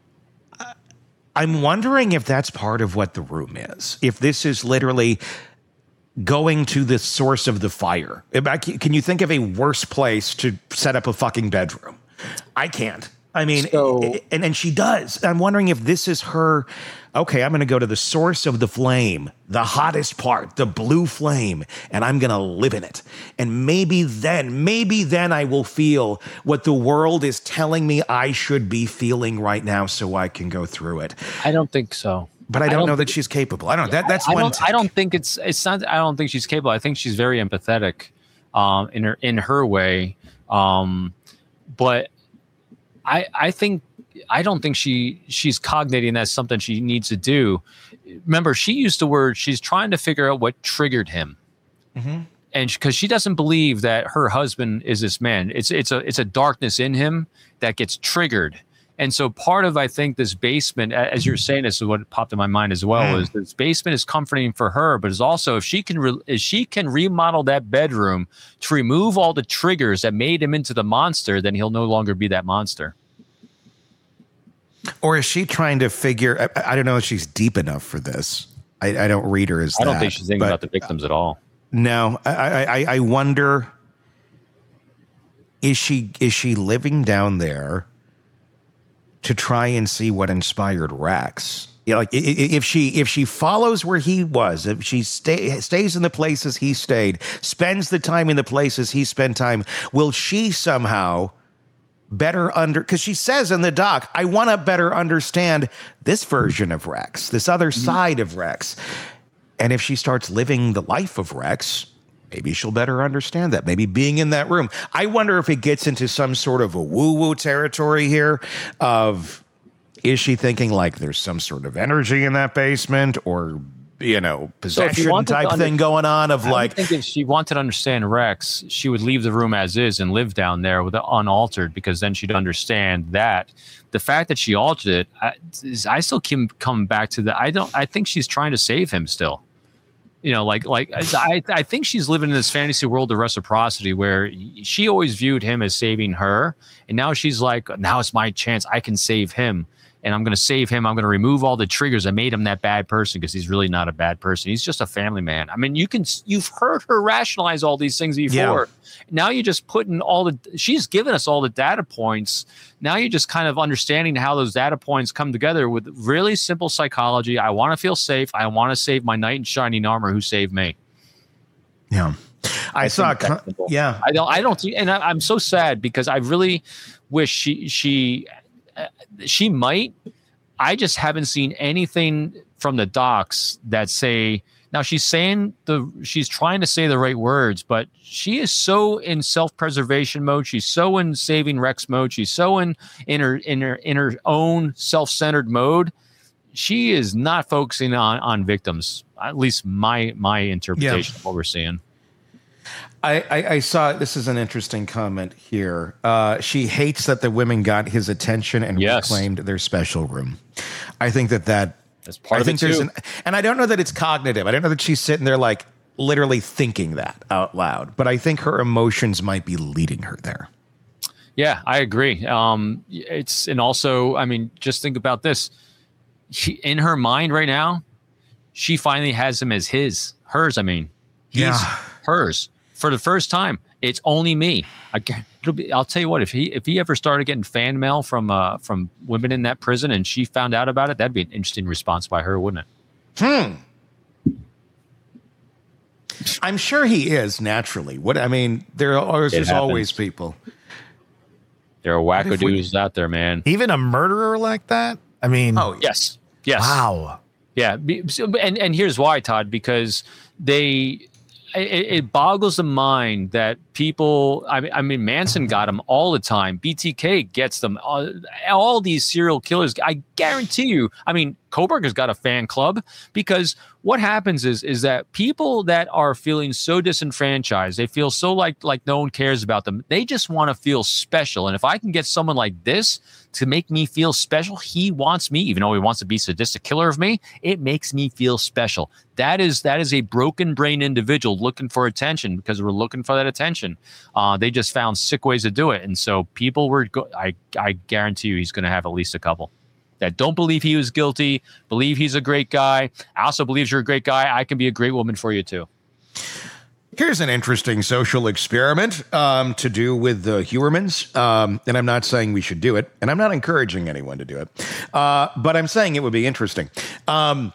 I'm wondering if that's part of what the room is. If this is literally going to the source of the fire. Can you think of a worse place to set up a fucking bedroom? I can't. I mean, so, and, and she does. I'm wondering if this is her, okay, I'm going to go to the source of the flame, the hottest part, the blue flame, and I'm going to live in it. And maybe then, maybe then I will feel what the world is telling me I should be feeling right now so I can go through it. I don't think so. But I don't, I don't know think, that she's capable. I don't know. That, that's I one don't, I don't think it's, it's not, I don't think she's capable. I think she's very empathetic um, in her, in her way. Um, but I, I think I don't think she she's cognating that's something she needs to do. Remember, she used the word, she's trying to figure out what triggered him. Mm-hmm. And because she, she doesn't believe that her husband is this man. It's it's a it's a darkness in him that gets triggered. And so part of, I think, this basement, as you're saying, this is what popped in my mind as well, mm. is this basement is comforting for her, but is also if she can re- if she can remodel that bedroom to remove all the triggers that made him into the monster, then he'll no longer be that monster. Or is she trying to figure, I, I don't know if she's deep enough for this. I, I don't read her as I don't that, think she's thinking but, about the victims at all. No, I, I, I wonder, is she is she living down there to try and see what inspired Rex? You know, like if she if she follows where he was, if she stay, stays in the places he stayed, spends the time in the places he spent time, will she somehow better under, because she says in the doc, I want to better understand this version of Rex, this other side of Rex. And if she starts living the life of Rex, maybe she'll better understand that. Maybe being in that room. I wonder if it gets into some sort of a woo-woo territory here of, is she thinking like there's some sort of energy in that basement, or, you know, possession so type under- thing going on of I like. I think if she wanted to understand Rex, she would leave the room as is and live down there with it unaltered, because then she'd understand that. The fact that she altered it, I, I still keep coming back to that. I don't. I think she's trying to save him still. You know, like like I I think she's living in this fantasy world of reciprocity where she always viewed him as saving her, and now she's like, now it's my chance. I can save him. And I'm going to save him. I'm going to remove all the triggers that made him that bad person, because he's really not a bad person. He's just a family man. I mean, you can, you've heard her rationalize all these things before. Yeah. Now you're just putting all the, she's given us all the data points. Now you're just kind of understanding how those data points come together with really simple psychology. I want to feel safe. I want to save my knight in shining armor who saved me. Yeah. I, I saw, con- yeah. I don't, I don't, and I, I'm so sad because I really wish she, she, She might. I just haven't seen anything from the docs that say. Now she's saying the. She's trying to say the right words, but she is so in self-preservation mode. She's so in saving Rex mode. She's so in in her in her in her own self-centered mode. She is not focusing on on victims. At least my my interpretation yeah. of what we're seeing. I, I, I saw this is an interesting comment here. Uh, she hates that the women got his attention and Yes. reclaimed their special room. I think that that That's part I of think it there's too. an, and I don't know that it's cognitive. I don't know that she's sitting there like literally thinking that out loud, but I think her emotions might be leading her there. Yeah, I agree. Um, it's and also, I mean, just think about this. She, in her mind right now, she finally has him as his, hers. I mean, he's Yeah. hers for the first time. It's only me. I, gu- it'll be, I'll tell you what. If he if he ever started getting fan mail from uh, from women in that prison, and she found out about it, that'd be an interesting response by her, wouldn't it? Hmm. I'm sure he is naturally. What I mean, there are It there's happens. always people. There are if we- wackadoos out there, man. Even a murderer like that? I mean, Oh, Yes. Yes. wow. Yeah, be- so- and and here's why, Todd, because they it, it boggles the mind that people. I mean, I mean, Manson got them all the time. B T K gets them. All, all these serial killers. I guarantee you. I mean, Koberg has got a fan club because what happens is is that people that are feeling so disenfranchised, they feel so like like no one cares about them. They just want to feel special. And if I can get someone like this to make me feel special, he wants me, even though he wants to be sadistic killer of me, it makes me feel special. That is that is a broken brain individual looking for attention because we're looking for that attention. Uh, they just found sick ways to do it. And so people were, go- I, I guarantee you he's going to have at least a couple that don't believe he was guilty, believe he's a great guy. I also believe you're a great guy. I can be a great woman for you too. Here's an interesting social experiment um, to do with the Huermans. Um, and I'm not saying we should do it, and I'm not encouraging anyone to do it. Uh, but I'm saying it would be interesting. Um,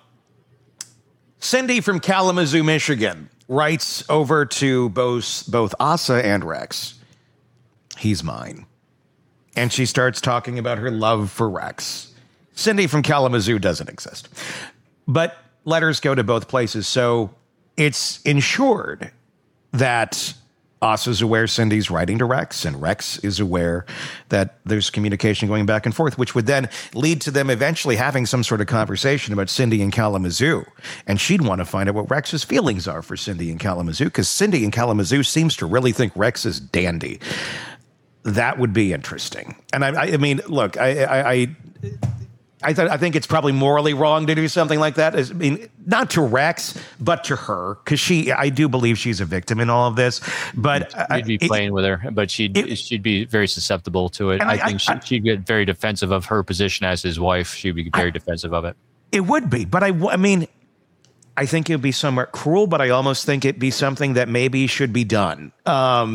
Cindy from Kalamazoo, Michigan, writes over to both, both Asa and Rex. He's mine. And she starts talking about her love for Rex. Cindy from Kalamazoo doesn't exist. But letters go to both places, so it's ensured that Asa's aware Cindy's writing to Rex, and Rex is aware that there's communication going back and forth, which would then lead to them eventually having some sort of conversation about Cindy in Kalamazoo. And she'd want to find out what Rex's feelings are for Cindy in Kalamazoo, because Cindy in Kalamazoo seems to really think Rex is dandy. That would be interesting. And I, I mean, look, I, I, I I, th- I think it's probably morally wrong to do something like that. I mean, not to Rex, but to her, because she, I do believe she's a victim in all of this. But You'd be I- playing it, with her, but she'd it- she'd be very susceptible to it. And I, I- think I- she, she'd get very defensive of her position as his wife. She'd be very defensive of it. it would be. But I, w- I mean, I think it would be somewhat cruel, but I almost think it'd be something that maybe should be done. Um,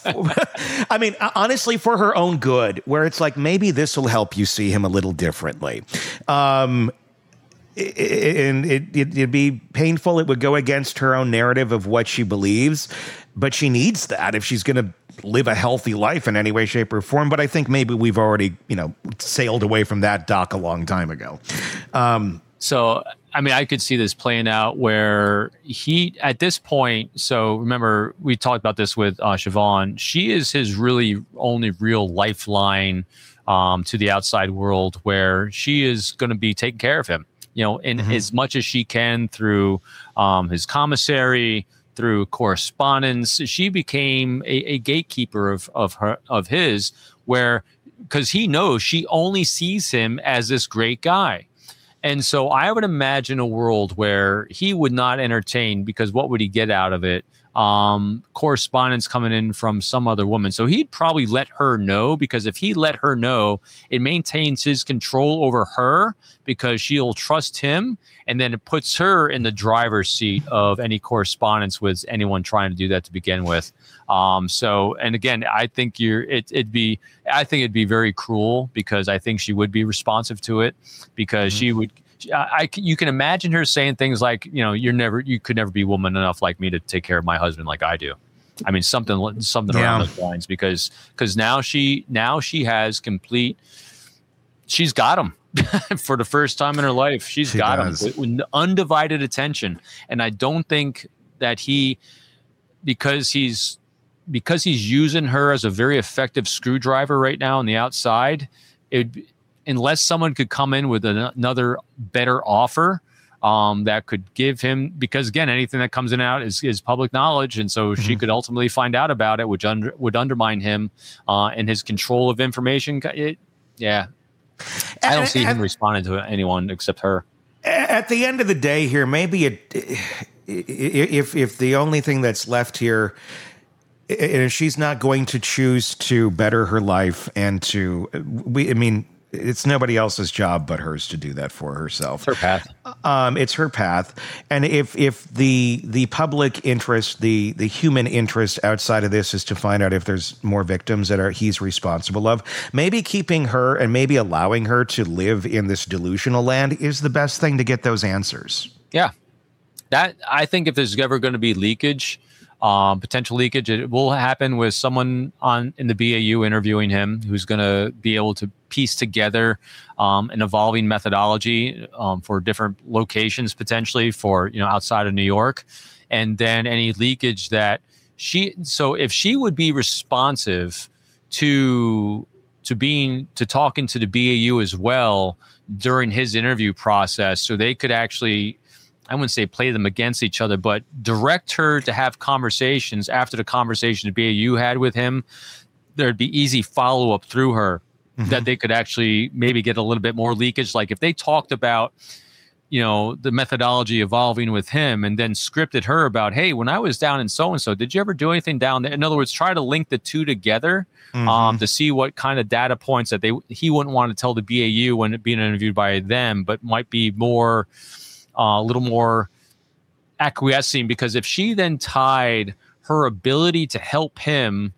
I mean, honestly, for her own good, where it's like, maybe this will help you see him a little differently. Um, i- i- and it, it, it'd be painful. It would go against her own narrative of what she believes, but she needs that if she's going to live a healthy life in any way, shape, or form. But I think maybe we've already, you know, sailed away from that dock a long time ago. Um, So, I mean, I could see this playing out where he, at this point, so remember, we talked about this with uh, Siobhan. She is his really only real lifeline um, to the outside world, where she is going to be taking care of him, you know, in Mm-hmm. as much as she can through um, his commissary, through correspondence. She became a, a gatekeeper of, of her, of his, where, because he knows she only sees him as this great guy. And so I would imagine a world where he would not entertain, because what would he get out of it? Um, correspondence coming in from some other woman. So he'd probably let her know, because if he let her know, it maintains his control over her, because she'll trust him. And then it puts her in the driver's seat of any correspondence with anyone trying to do that to begin with. Um, so, and again, I think you're, it, it'd be, I think it'd be very cruel, because I think she would be responsive to it, because mm-hmm. she would, I, I, you can imagine her saying things like, you know, you're never, you could never be woman enough like me to take care of my husband like I do. I mean, something, something Yeah. around those lines, because, because now she, now she has complete, she's got him. For the first time in her life, she's She got does. him with undivided attention. And I don't think that he, because he's, because he's using her as a very effective screwdriver right now on the outside, it, unless someone could come in with an, another better offer, um, that could give him, because again, anything that comes in and out is, is public knowledge. And so mm-hmm. she could ultimately find out about it, which under, would undermine him uh, and his control of information. It, yeah. I don't see him responding to anyone except her. At the end of the day here, maybe it, if if the only thing that's left here, and if she's not going to choose to better her life and to, we, I mean, it's nobody else's job but hers to do that for herself. It's her path. Um, it's her path. And if if the the public interest, the the human interest outside of this is to find out if there's more victims that are he's responsible of, maybe keeping her and maybe allowing her to live in this delusional land is the best thing to get those answers. Yeah. That I think if there's ever going to be leakage, Um, potential leakage, it will happen with someone on in the B A U interviewing him who's going to be able to piece together um, an evolving methodology um, for different locations, potentially for, you know, outside of New York. And then any leakage that she, so if she would be responsive to, to being, to talking to the B A U as well during his interview process, so they could actually, I wouldn't say play them against each other, but direct her to have conversations after the conversation the B A U had with him. There'd be easy follow-up through her mm-hmm. that they could actually maybe get a little bit more leakage. Like if they talked about, you know, the methodology evolving with him and then scripted her about, hey, when I was down in so-and-so, did you ever do anything down there? In other words, try to link the two together mm-hmm. um, to see what kind of data points that they he wouldn't want to tell the B A U when being interviewed by them, but might be more... Uh, a little more acquiescing, because if she then tied her ability to help him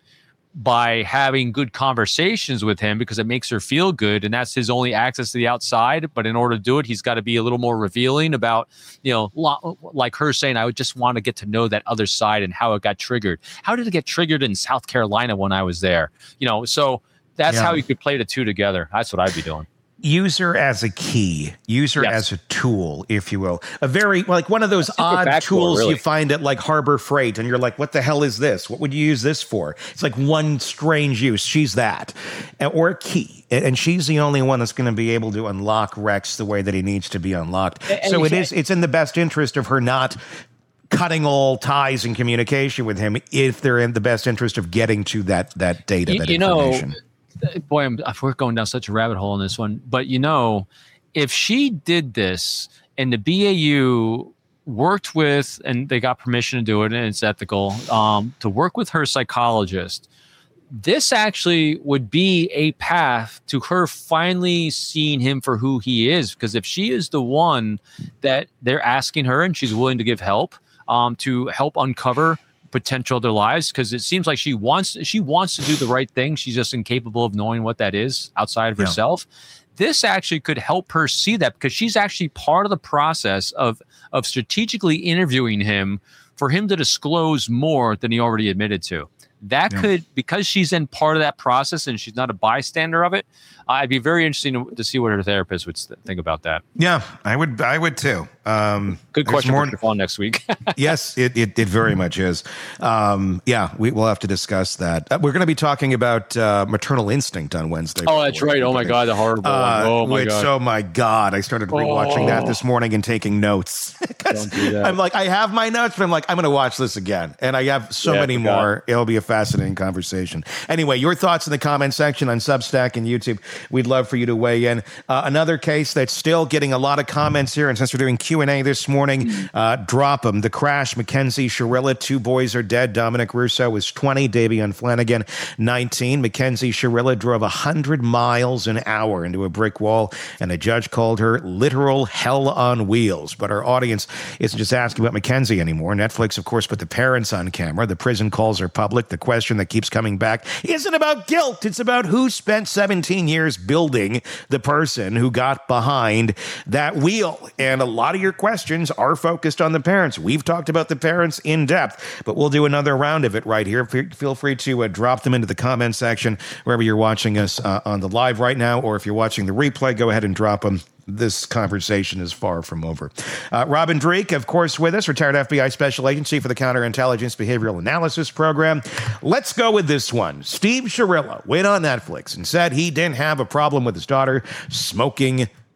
by having good conversations with him because it makes her feel good and that's his only access to the outside, but in order to do it, he's got to be a little more revealing about, you know, lo- like her saying, I would just want to get to know that other side and how it got triggered. How did it get triggered in South Carolina when I was there? You know, so that's yeah. how you could play the two together. That's what I'd be doing. Use her as a key, use her yes. as a tool, if you will. A very, like one of those odd tools really. you find at like Harbor Freight, and you're like, what the hell is this? What would you use this for? It's like one strange use. She's that. Or a key. And she's the only one that's going to be able to unlock Rex the way that he needs to be unlocked. And so it is, it's in the best interest of her not cutting all ties and communication with him if they're in the best interest of getting to that, that data, you, that you information. Know, Boy, I'm, we're going down such a rabbit hole in this one. But, you know, if she did this and the B A U worked with, and they got permission to do it, and it's ethical, um, to work with her psychologist, this actually would be a path to her finally seeing him for who he is. Because if she is the one that they're asking her and she's willing to give help um, to help uncover potential of their lives, because it seems like she wants she wants to do the right thing. She's just incapable of knowing what that is outside of yeah. herself. This actually could help her see that, because she's actually part of the process of of strategically interviewing him for him to disclose more than he already admitted to. That yeah. could, because she's in part of that process and she's not a bystander of it, uh, I'd be very interesting to, to see what her therapist would think about that. Yeah, I would. I would too. Um, Good question more, for next week. Yes, it, it it very much is. Um, yeah, we, we'll have to discuss that. Uh, we're going to be talking about uh, Maternal Instinct on Wednesday. Oh, that's right. Oh my God, the horrible uh, one. Oh my which, God. Oh my God, I started rewatching oh. that this morning and taking notes. Don't do that. I'm like, I have my notes, but I'm like, I'm going to watch this again, and I have so yeah, many more. It'll be a fascinating conversation. Anyway, your thoughts in the comment section on Substack and YouTube. We'd love for you to weigh in. Uh, another case that's still getting a lot of comments here, and since we're doing Q and A this morning, uh, drop them. The crash, Mackenzie Shirilla, two boys are dead. Dominic Russo was twenty, Davion Flanagan, nineteen. Mackenzie Shirilla drove one hundred miles an hour into a brick wall, and a judge called her literal hell on wheels. But our audience isn't just asking about Mackenzie anymore. Netflix, of course, put the parents on camera. The prison calls are public. The question that keeps coming back isn't about guilt. It's about who spent seventeen years building the person who got behind that wheel. And a lot of your questions are focused on the parents. We've talked about the parents in depth, but we'll do another round of it right here. F- feel free to uh, drop them into the comment section wherever you're watching us uh, on the live right now, or if you're watching the replay, go ahead and drop them. This conversation is far from over. Uh, Robin Dreeke, of course, with us, retired F B I Special Agency for the Counterintelligence Behavioral Analysis Program. Let's go with this one. Steve Shirilla went on Netflix and said he didn't have a problem with his daughter smoking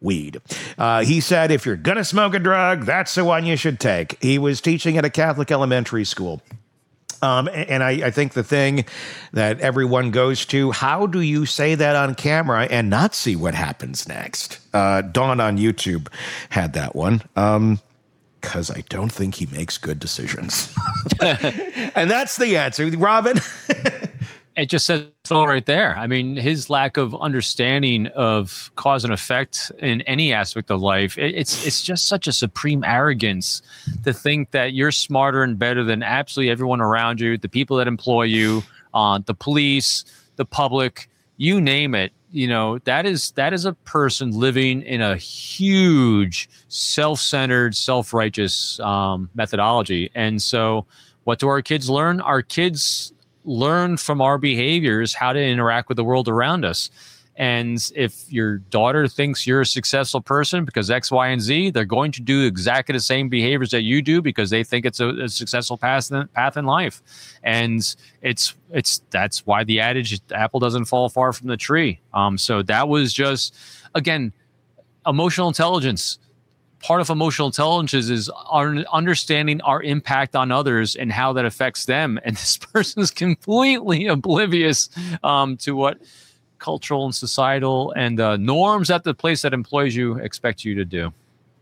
weed. Uh, he said, if you're going to smoke a drug, that's the one you should take. He was teaching at a Catholic elementary school. Um, and I, I think the thing that everyone goes to, how do you say that on camera and not see what happens next? Uh, Dawn on YouTube had that one. Um, because I don't think he makes good decisions. And that's the answer. Robin? It just says it all right there. I mean, his lack of understanding of cause and effect in any aspect of life, it, it's it's just such a supreme arrogance to think that you're smarter and better than absolutely everyone around you, the people that employ you, uh, the police, the public, you name it. You know, that is that is a person living in a huge self-centered, self-righteous um, methodology. And so what do our kids learn? Our kids learn from our behaviors how to interact with the world around us. And if your daughter thinks you're a successful person because X, Y, and Z, they're going to do exactly the same behaviors that you do because they think it's a, a successful path in, path in life. And it's it's that's why the adage, the apple doesn't fall far from the tree. Um, so that was just, again, emotional intelligence. Part of emotional intelligence is our understanding our impact on others and how that affects them. And this person is completely oblivious um, to what cultural and societal and uh, norms that the place that employs you expect you to do.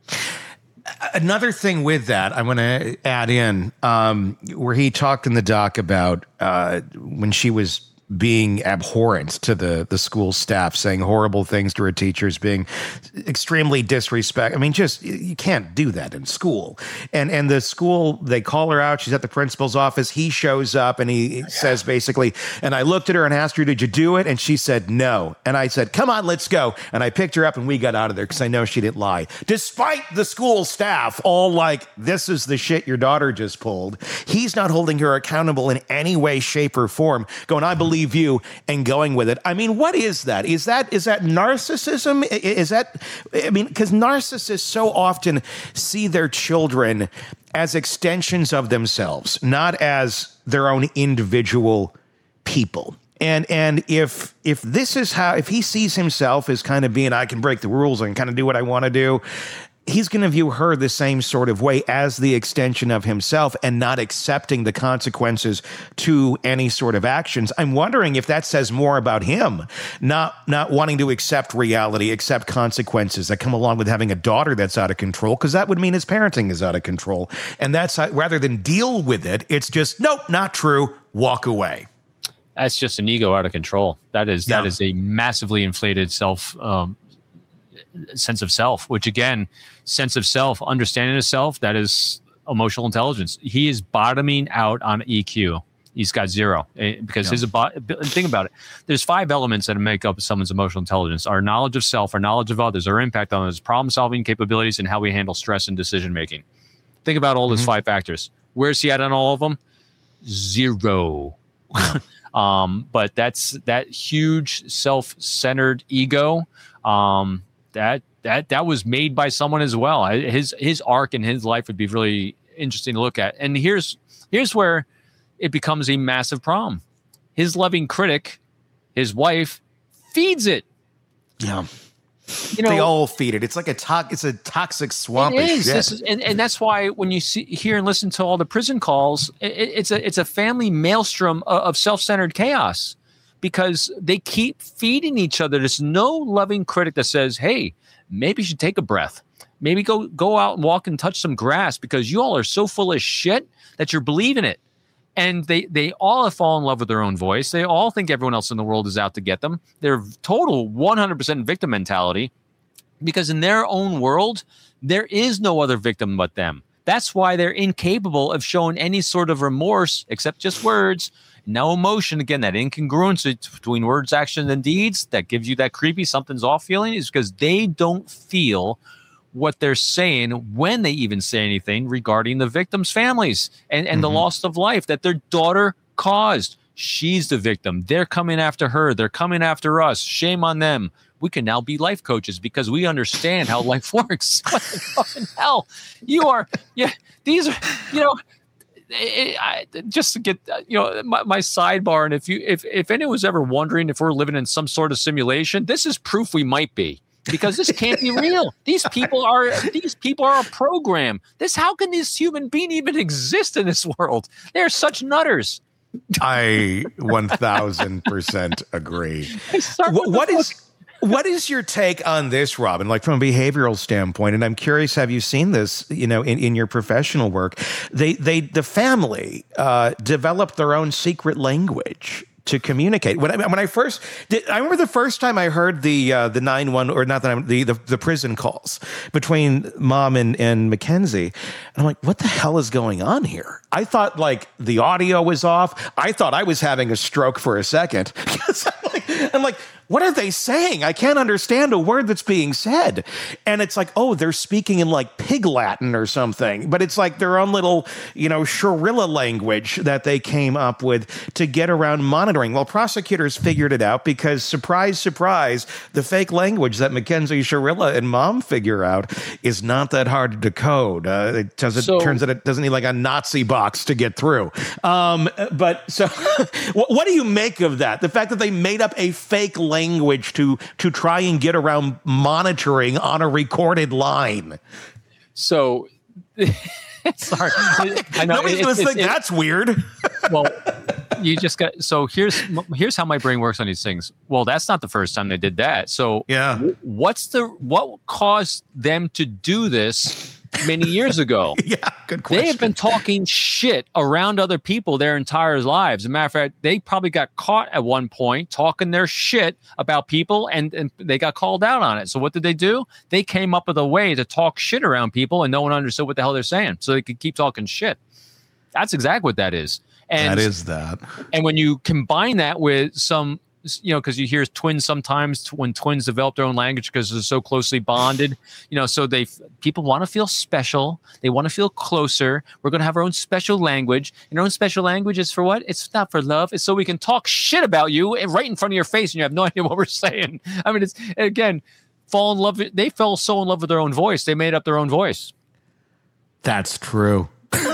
Another thing with that, I want to add in um, where he talked in the doc about uh, when she was being abhorrent to the, the school staff, saying horrible things to her teachers, being extremely disrespectful. I mean, just, you can't do that in school. And and the school, they call her out. She's at the principal's office. He shows up and he yeah. says basically, and I looked at her and asked her, did you do it? And she said, no. And I said, come on, let's go. And I picked her up and we got out of there because I know she didn't lie. Despite the school staff all like, this is the shit your daughter just pulled. He's not holding her accountable in any way, shape, or form, going, I believe you, and going with it. I mean, what is that? Is that is that narcissism? Is that, I mean, because narcissists so often see their children as extensions of themselves, not as their own individual people. And and if if this is how, if he sees himself as kind of being, I can break the rules and kind of do what I want to do, he's going to view her the same sort of way, as the extension of himself and not accepting the consequences to any sort of actions. I'm wondering if that says more about him, not not wanting to accept reality, accept consequences that come along with having a daughter that's out of control, because that would mean his parenting is out of control. And that's how, rather than deal with it, it's just, nope, not true, walk away. That's just an ego out of control. That is yeah. that is a massively inflated self um sense of self, which again, sense of self, understanding of self, that is emotional intelligence. He is bottoming out on E Q. He's got zero because yeah. his think about it. There's five elements that make up someone's emotional intelligence: our knowledge of self, our knowledge of others, our impact on others, problem-solving capabilities, and how we handle stress and decision-making. Think about all those mm-hmm. five factors. Where's he at on all of them? Zero. um, but that's that huge self-centered ego. Um, That that that was made by someone as well. His his arc in his life would be really interesting to look at. And here's here's where it becomes a massive problem. His loving critic, his wife, feeds it. Yeah, you know, they all feed it. It's like a to- It's a toxic swamp. It is, shit. This is and, and that's why when you see hear and listen to all the prison calls, it, it's a it's a family maelstrom of, of self-centered chaos. Because they keep feeding each other. There's no loving critic that says, hey, maybe you should take a breath. Maybe go go out and walk and touch some grass because you all are so full of shit that you're believing it. And they, they all fall in love with their own voice. They all think everyone else in the world is out to get them. They're total one hundred percent victim mentality because in their own world, there is no other victim but them. That's why they're incapable of showing any sort of remorse except just words. No emotion. Again, that incongruence between words, action, and deeds that gives you that creepy something's off feeling is because they don't feel what they're saying when they even say anything regarding the victims' families and, and mm-hmm. the loss of life that their daughter caused. She's the victim. They're coming after her. They're coming after us. Shame on them. We can now be life coaches because we understand how life works. What the fucking hell? You are, yeah, these are, you know, It, I, just to get you know my, my sidebar, and if you if if anyone was ever wondering if we're living in some sort of simulation, this is proof we might be. because this can't be real. These people are these people are a program. This how can this human being even exist in this world? They're such nutters. I one thousand percent agree. What, what is what is your take on this, Robin? Like from a behavioral standpoint, and I'm curious, have you seen this? You know, in, in your professional work, they they the family uh, developed their own secret language to communicate. When I, when I first did, I remember the first time I heard the uh, the nine one or not that the, the the prison calls between Mom and and Mackenzie, and I'm like, what the hell is going on here? I thought like the audio was off. I thought I was having a stroke for a second. I'm like, I'm like, what are they saying? I can't understand a word that's being said. And it's like, oh, they're speaking in like pig Latin or something. But it's like their own little, you know, Shirilla language that they came up with to get around monitoring. Well, prosecutors figured it out because, surprise, surprise, the fake language that Mackenzie Shirilla and Mom figure out is not that hard to decode. Uh, it, does, it so, turns out it doesn't need like a Nazi box to get through. Um, but so what, what do you make of that? The fact that they made up a fake language language to to try and get around monitoring on a recorded line. So, sorry, I know nobody's going to think that's weird. Well, you just got. So here's here's how my brain works on these things. Well, that's not the first time they did that. So yeah, what's the what caused them to do this many years ago? Yeah, good question. They have been talking shit around other people their entire lives. As a matter of fact, they probably got caught at one point talking their shit about people, and, and they got called out on it. So what did they do? They came up with a way to talk shit around people, and no one understood what the hell they're saying. So they could keep talking shit. That's exactly what that is. And, that is that. And when you combine that with some, you know, because you hear twins sometimes when twins develop their own language because they're so closely bonded, you know, so they people want to feel special. They want to feel closer. We're going to have our own special language. And our own special language is for what? It's not for love. It's so we can talk shit about you right in front of your face and you have no idea what we're saying. I mean, it's, again, fall in love. They fell so in love with their own voice. They made up their own voice. That's true.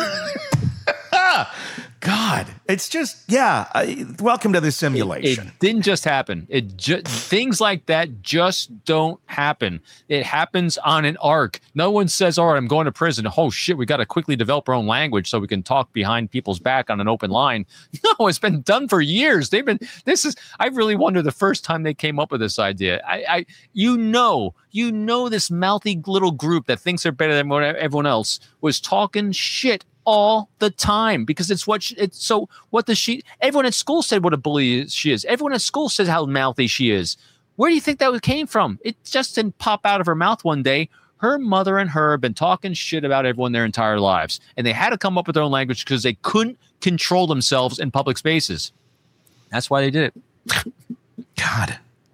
God, it's just, yeah. I, welcome to the simulation. It, it didn't just happen. It ju- things like that just don't happen. It happens on an arc. No one says, all right, I'm going to prison. Oh, shit, we got to quickly develop our own language so we can talk behind people's back on an open line. No, it's been done for years. They've been, this is, I really wonder the first time they came up with this idea. I, I you know, you know, this mouthy little group that thinks they're better than everyone else was talking shit all the time because it's what she, it's so what does she everyone at school said what a bully she is. Everyone at school says how mouthy she is. Where do you think that came from? It just didn't pop out of her mouth one day. Her mother and her have been talking shit about everyone their entire lives, and they had to come up with their own language because they couldn't control themselves in public spaces. That's why they did it. God.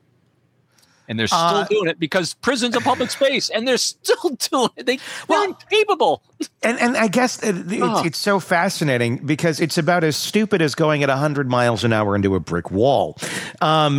And they're still uh, doing it because prison's a public space, and they're still doing it. They, they're well, incapable. And and I guess it, it's, oh. it's so fascinating because it's about as stupid as going at one hundred miles an hour into a brick wall. Um,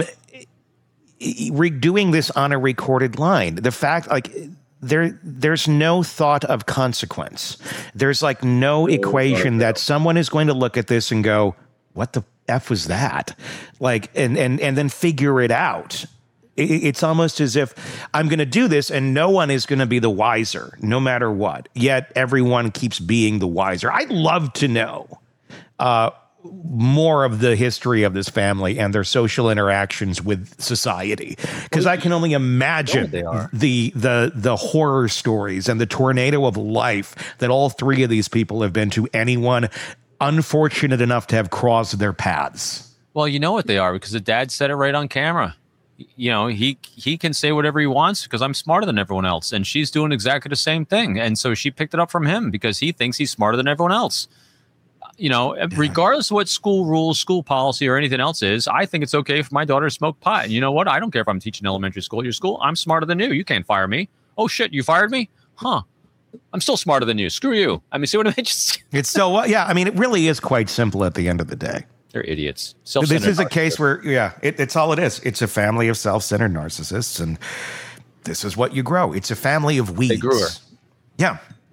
re- doing this on a recorded line. The fact, like, there there's no thought of consequence. There's like no equation that someone is going to look at this and go, what the F was that? Like, and and and then figure it out. It's almost as if I'm going to do this and no one is going to be the wiser, no matter what. Yet everyone keeps being the wiser. I'd love to know uh, more of the history of this family and their social interactions with society, because I can only imagine the the the horror stories and the tornado of life that all three of these people have been to anyone unfortunate enough to have crossed their paths. Well, you know what they are because the dad said it right on camera. You know, he he can say whatever he wants because I'm smarter than everyone else. And she's doing exactly the same thing. And so she picked it up from him because he thinks he's smarter than everyone else. You know, yeah. Regardless of what school rules, school policy, or anything else is, I think it's okay for my daughter to smoke pot. And you know what? I don't care if I'm teaching elementary school at your school. I'm smarter than you. You can't fire me. Oh, shit, you fired me? Huh. I'm still smarter than you. Screw you. I mean, see what I mean? Just it's so, yeah, I mean, it really is quite simple at the end of the day. They're idiots. This is a case where, yeah, it, it's all it is. It's a family of self-centered narcissists, and this is what you grow. It's a family of weeds. They grew her. Yeah.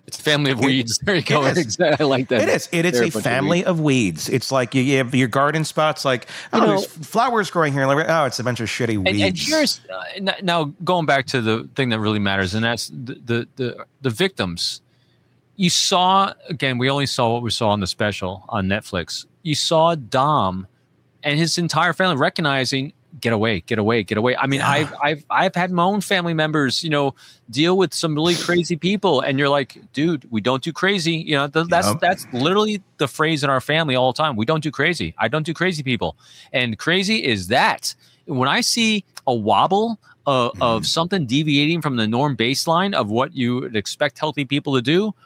It's a family of weeds. There you go. It is. I like that. It is. It is They're a bunch of family weeds. of weeds. It's like you, you have your garden spots, like, oh, You know- there's flowers growing here. Like, oh, it's a bunch of shitty weeds. And, and here's uh, n- now going back to the thing that really matters, and that's the, the the the victims. You saw again. We only saw what we saw on the special on Netflix. You saw Dom and his entire family recognizing, get away, get away, get away. I mean, Yeah. I've I've I've had my own family members, you know, deal with some really crazy people, and you're like, dude, we don't do crazy. You know, th- that's Yep. that's literally the phrase in our family all the time. We don't do crazy. I don't do crazy people, and crazy is that. When I see a wobble uh, Mm-hmm. of something deviating from the norm baseline of what you would expect healthy people to do.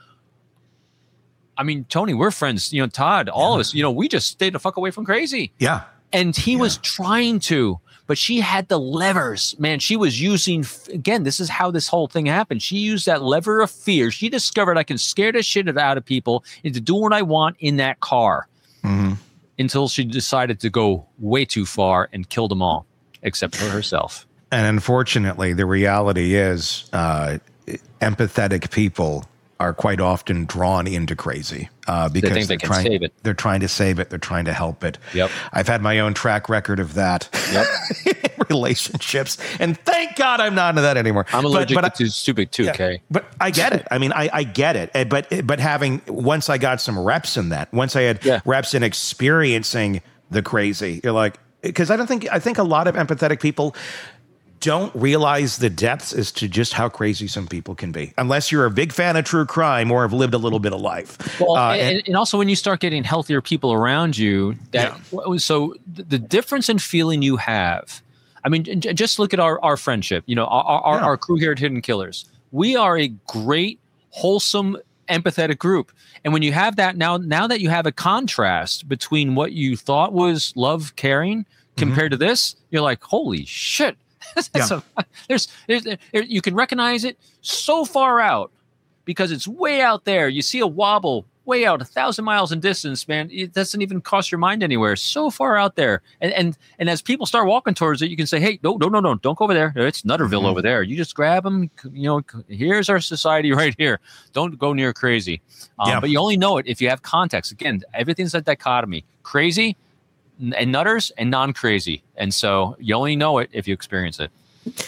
I mean, Tony, we're friends. You know, Todd, all of us. You know, we just stay the fuck away from crazy. yeah. And he was trying to, but she had the levers, man. She was using, again, this is how this whole thing happened. She used that lever of fear. She discovered I can scare the shit out of people into doing what I want in that car Mm-hmm. until she decided to go way too far and kill them all, except for herself. And unfortunately, the reality is uh, empathetic people are quite often drawn into crazy uh, because think they are can trying, save it. They're trying to save it. They're trying to help it. Yep. I've had my own track record of that Yep. in relationships, and thank God I'm not into that anymore. I'm allergic but, but to stupid too, Yeah, Kay. but I get it. I mean, I, I get it. Eh, But but having once I got some reps in that, once I had Yeah. reps in experiencing the crazy, you're like, because I don't think I think a lot of empathetic people don't realize the depths as to just how crazy some people can be, unless you're a big fan of true crime or have lived a little bit of life. Well, Uh, and, and also when you start getting healthier people around you, that so th- the difference in feeling you have. I mean, j- just look at our, our friendship. You know, our our, Yeah. our crew here at Hidden Killers. We are a great, wholesome, empathetic group. And when you have that now, now that you have a contrast between what you thought was love, caring, compared to this, you're like, holy shit. That's Yeah. a, there's, there's there, you can recognize it so far out because it's way out there. You see a wobble way out a thousand miles in distance, man. It doesn't even cross your mind anywhere. So far out there, and and and as people start walking towards it, you can say, "Hey, no, no, no, no, don't go over there. It's Nutterville over there. You just grab them. You know, here's our society right here. Don't go near crazy." Um, Yeah. But you only know it if you have context. Again, everything's a dichotomy: crazy and nutters and non-crazy, and so you only know it if you experience it.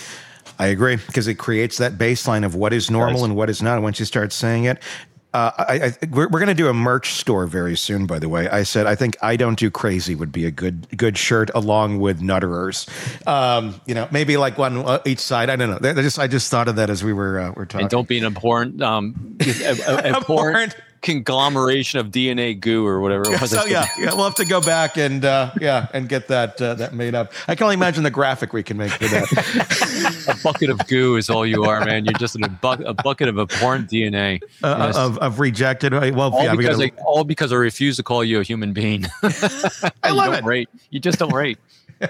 I agree, because it creates that baseline of what is normal Nice. and what is not. Once you start saying it, uh, I, I, we're, we're going to do a merch store very soon. By the way, I said I think "I don't do crazy" would be a good good shirt along with Nutterers. Um, you know, maybe like one uh, each side. I don't know. They- they just I just thought of that as we were uh, were talking. And don't be an abhorrent, um, a, a, abhorrent Abhorrent. conglomeration of D N A goo or whatever it was. So yeah, yeah, we'll have to go back and uh, yeah, and get that uh, that made up. I can only imagine the graphic we can make for that. A bucket of goo is all you are, man. You're just a, bu- a bucket of abhorrent D N A. uh, Yes. of, of rejected. Well, all yeah, we because gotta, I, all because I refuse to call you a human being. I you love don't it. rate. You just don't rate.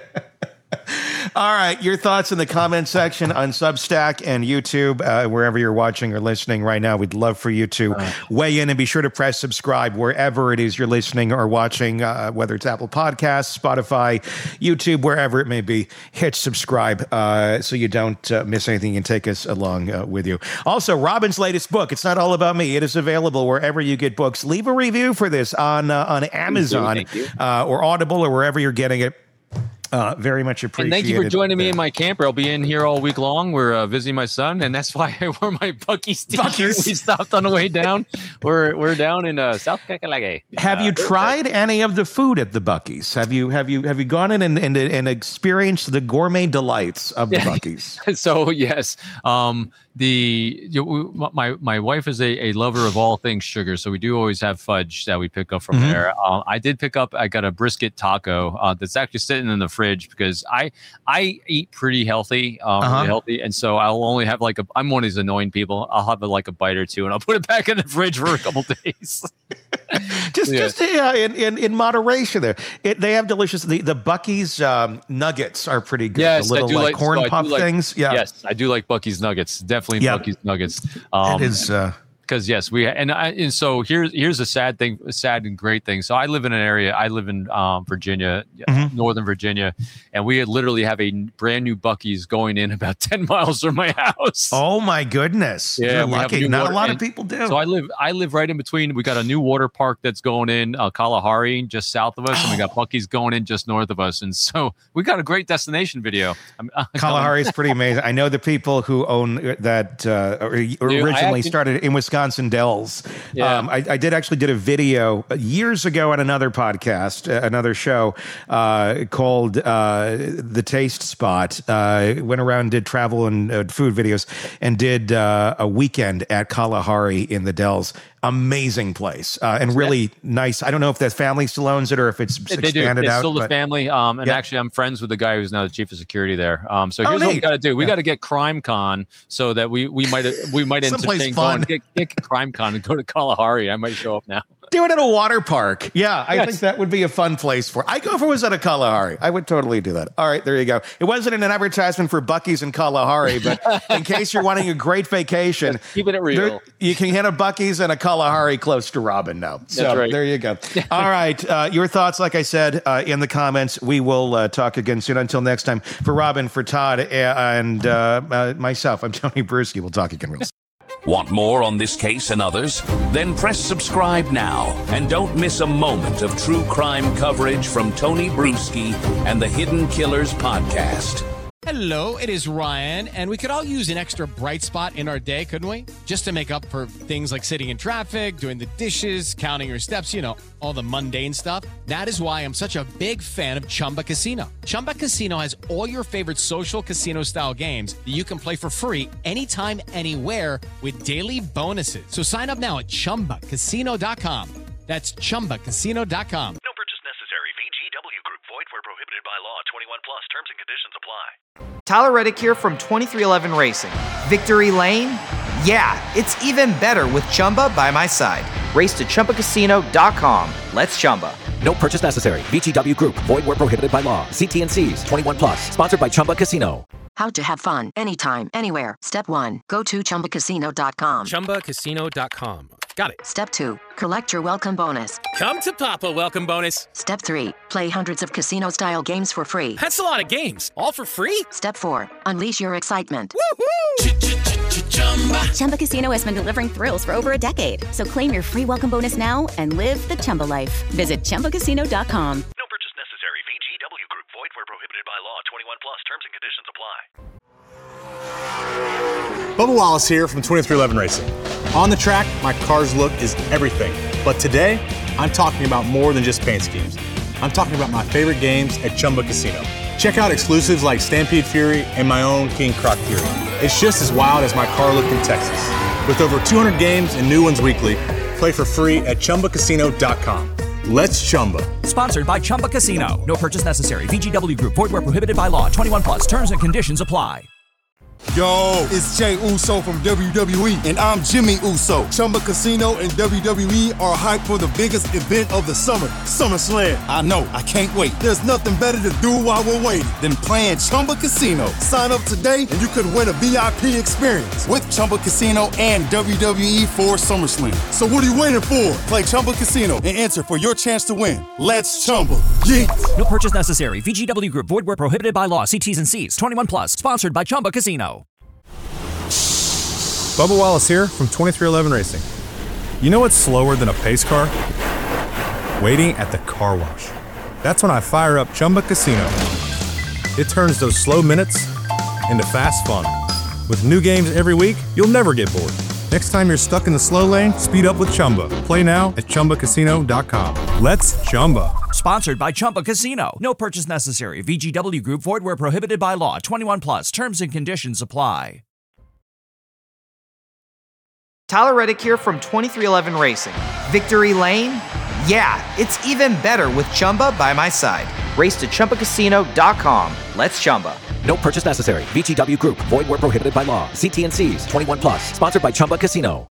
All right, your thoughts in the comment section on Substack and YouTube, uh, wherever you're watching or listening right now. We'd love for you to weigh in, and be sure to press subscribe wherever it is you're listening or watching, uh, whether it's Apple Podcasts, Spotify, YouTube, wherever it may be. Hit subscribe uh, so you don't uh, miss anything and take us along uh, with you. Also, Robin's latest book, It's Not All About Me. It is available wherever you get books. Leave a review for this on uh, on Amazon Thank you. uh, or Audible or wherever you're getting it. Uh, very much And appreciated. thank you for joining me in my camper. I'll be in here all week long. We're uh, visiting my son, and that's why I wore my Buc-ee's t-shirt. Buc-ee's. We stopped on the way down. We're we're down in uh, South Kakalake. Have you Uh, tried any of the food at the Buc-ee's? Have you have you have you gone in and and, and experienced the gourmet delights of the Yeah. Buc-ee's? So yes, um, the you, we- my my wife is a, a lover of all things sugar, so we do always have fudge that we pick up from Mhm. there. Um, I did pick up. I got a brisket taco uh, that's actually sitting in the fridge because I I eat pretty healthy, um, Uh-huh. really healthy, and so I'll only have like a. I'm one of these annoying people. I'll have like a bite or two, and I'll put it back in the fridge for a couple days. Just Yeah. just yeah, in, in in moderation there. It, they have delicious the the Buc-ee's um, nuggets are pretty good. Yes, the little I do like, like corn so I do puff like- things. Yeah. Yes, I do like Buc-ee's nuggets. Definitely Yeah. Buc-ee's nuggets. Um, it is uh, because yes, we and I, and so here's here's a sad thing, a sad and great thing. So I live in an area. I live in um, Virginia, mm-hmm. Northern Virginia, and we literally have a brand new Buc-ee's going in about ten miles from my house. Oh my goodness! Yeah, You're lucky. Not water, a lot and of people do. So I live I live right in between. We got a new water park that's going in uh, Kalahari, just south of us, oh. and we got Buc-ee's going in just north of us, and so we got a great destination video. Uh, Kalahari is pretty amazing. I know the people who own that uh, originally actually, started in Wisconsin Dells. Yeah. Um, I, I did actually did a video years ago on another podcast, uh, another show uh, called uh, The Taste Spot. Uh, went around, did travel and uh, food videos, and did uh, a weekend at Kalahari in the Dells. Amazing place uh, and really yeah. nice. I don't know if that family still owns it or if it's they expanded do. It's out. still the but, family. Um, and yeah. actually, I'm friends with the guy who's now the chief of security there. Um, so oh, here's neat. what we got to do. We yeah. got to get Crime Con so that we we might we might entertain going get, get Crime Con and go to Kalahari. I might show up now. Do it at a water park. Yeah, I yes. think that would be a fun place for. I go if it was at a Kalahari. I would totally do that. All right, there you go. It wasn't an advertisement for Buc-ee's in Kalahari, but in case you're wanting a great vacation, yes, keeping it real. There, you can hit a Buc-ee's and a Kalahari close to Robin now. So That's right. there you go. All right, uh, your thoughts, like I said, uh, in the comments. We will uh, talk again soon. Until next time, for Robin, for Todd, and uh, uh, myself, I'm Tony Bruschi. We'll talk again real soon. Want more on this case and others? Then press subscribe now and don't miss a moment of true crime coverage from Tony Bruschi and the Hidden Killers podcast. Hello, it is Ryan, and we could all use an extra bright spot in our day, couldn't we? Just to make up for things like sitting in traffic, doing the dishes, counting your steps, you know, all the mundane stuff. That is why I'm such a big fan of Chumba Casino. Chumba Casino has all your favorite social casino-style games that you can play for free anytime, anywhere with daily bonuses. So sign up now at chumba casino dot com. That's chumba casino dot com. No purchase necessary. V G W Group. Void where prohibited by law. twenty-one plus. Terms and conditions apply. Tyler Reddick here from twenty-three eleven Racing. Victory Lane? Yeah, it's even better with Chumba by my side. Race to chumba casino dot com. Let's Chumba. No purchase necessary. V G W Group. Void where prohibited by law. See T and C's. twenty-one plus. Sponsored by Chumba Casino. How to have fun anytime, anywhere. Step one. Go to chumba casino dot com. chumba casino dot com. Got it. Step two. Collect your welcome bonus. Come to Papa welcome bonus. Step three. Play hundreds of casino-style games for free. That's a lot of games. All for free? Step four. Unleash your excitement. Woohoo! Chumba Casino has been delivering thrills for over a decade. So claim your free welcome bonus now and live the Chumba life. Visit chumba casino dot com. No purchase necessary. V G W Group. Void where prohibited by law. twenty-one plus. Terms and conditions apply. Bubba Wallace here from twenty-three eleven Racing. On the track, my car's look is everything. But today, I'm talking about more than just paint schemes. I'm talking about my favorite games at Chumba Casino. Check out exclusives like Stampede Fury and my own King Croc Fury. It's just as wild as my car look in Texas. With over two hundred games and new ones weekly, play for free at chumba casino dot com. Let's Chumba. Sponsored by Chumba Casino. No purchase necessary. V G W Group. Void where prohibited by law. twenty-one plus. Terms and conditions apply. Yo, it's Jay Uso from W W E, and I'm Jimmy Uso. Chumba Casino and W W E are hyped for the biggest event of the summer, SummerSlam. I know, I can't wait. There's nothing better to do while we're waiting than playing Chumba Casino. Sign up today, and you could win a V I P experience with Chumba Casino and W W E for SummerSlam. So what are you waiting for? Play Chumba Casino and enter for your chance to win. Let's Chumba. Yeet. No purchase necessary. V G W Group. Void where prohibited by law. See T's and C's. twenty-one plus. Sponsored by Chumba Casino. Bubba Wallace here from twenty-three eleven Racing. You know what's slower than a pace car? Waiting at the car wash. That's when I fire up Chumba Casino. It turns those slow minutes into fast fun. With new games every week, you'll never get bored. Next time you're stuck in the slow lane, speed up with Chumba. Play now at chumba casino dot com. Let's Chumba. Sponsored by Chumba Casino. No purchase necessary. V G W Group. Void where prohibited by law. twenty-one plus. Terms and conditions apply. Tyler Reddick here from twenty-three eleven Racing. Victory Lane? Yeah, it's even better with Chumba by my side. Race to chumba casino dot com. Let's Chumba. No purchase necessary. V G W Group. Void where prohibited by law. See T and C's. twenty-one plus. Sponsored by Chumba Casino.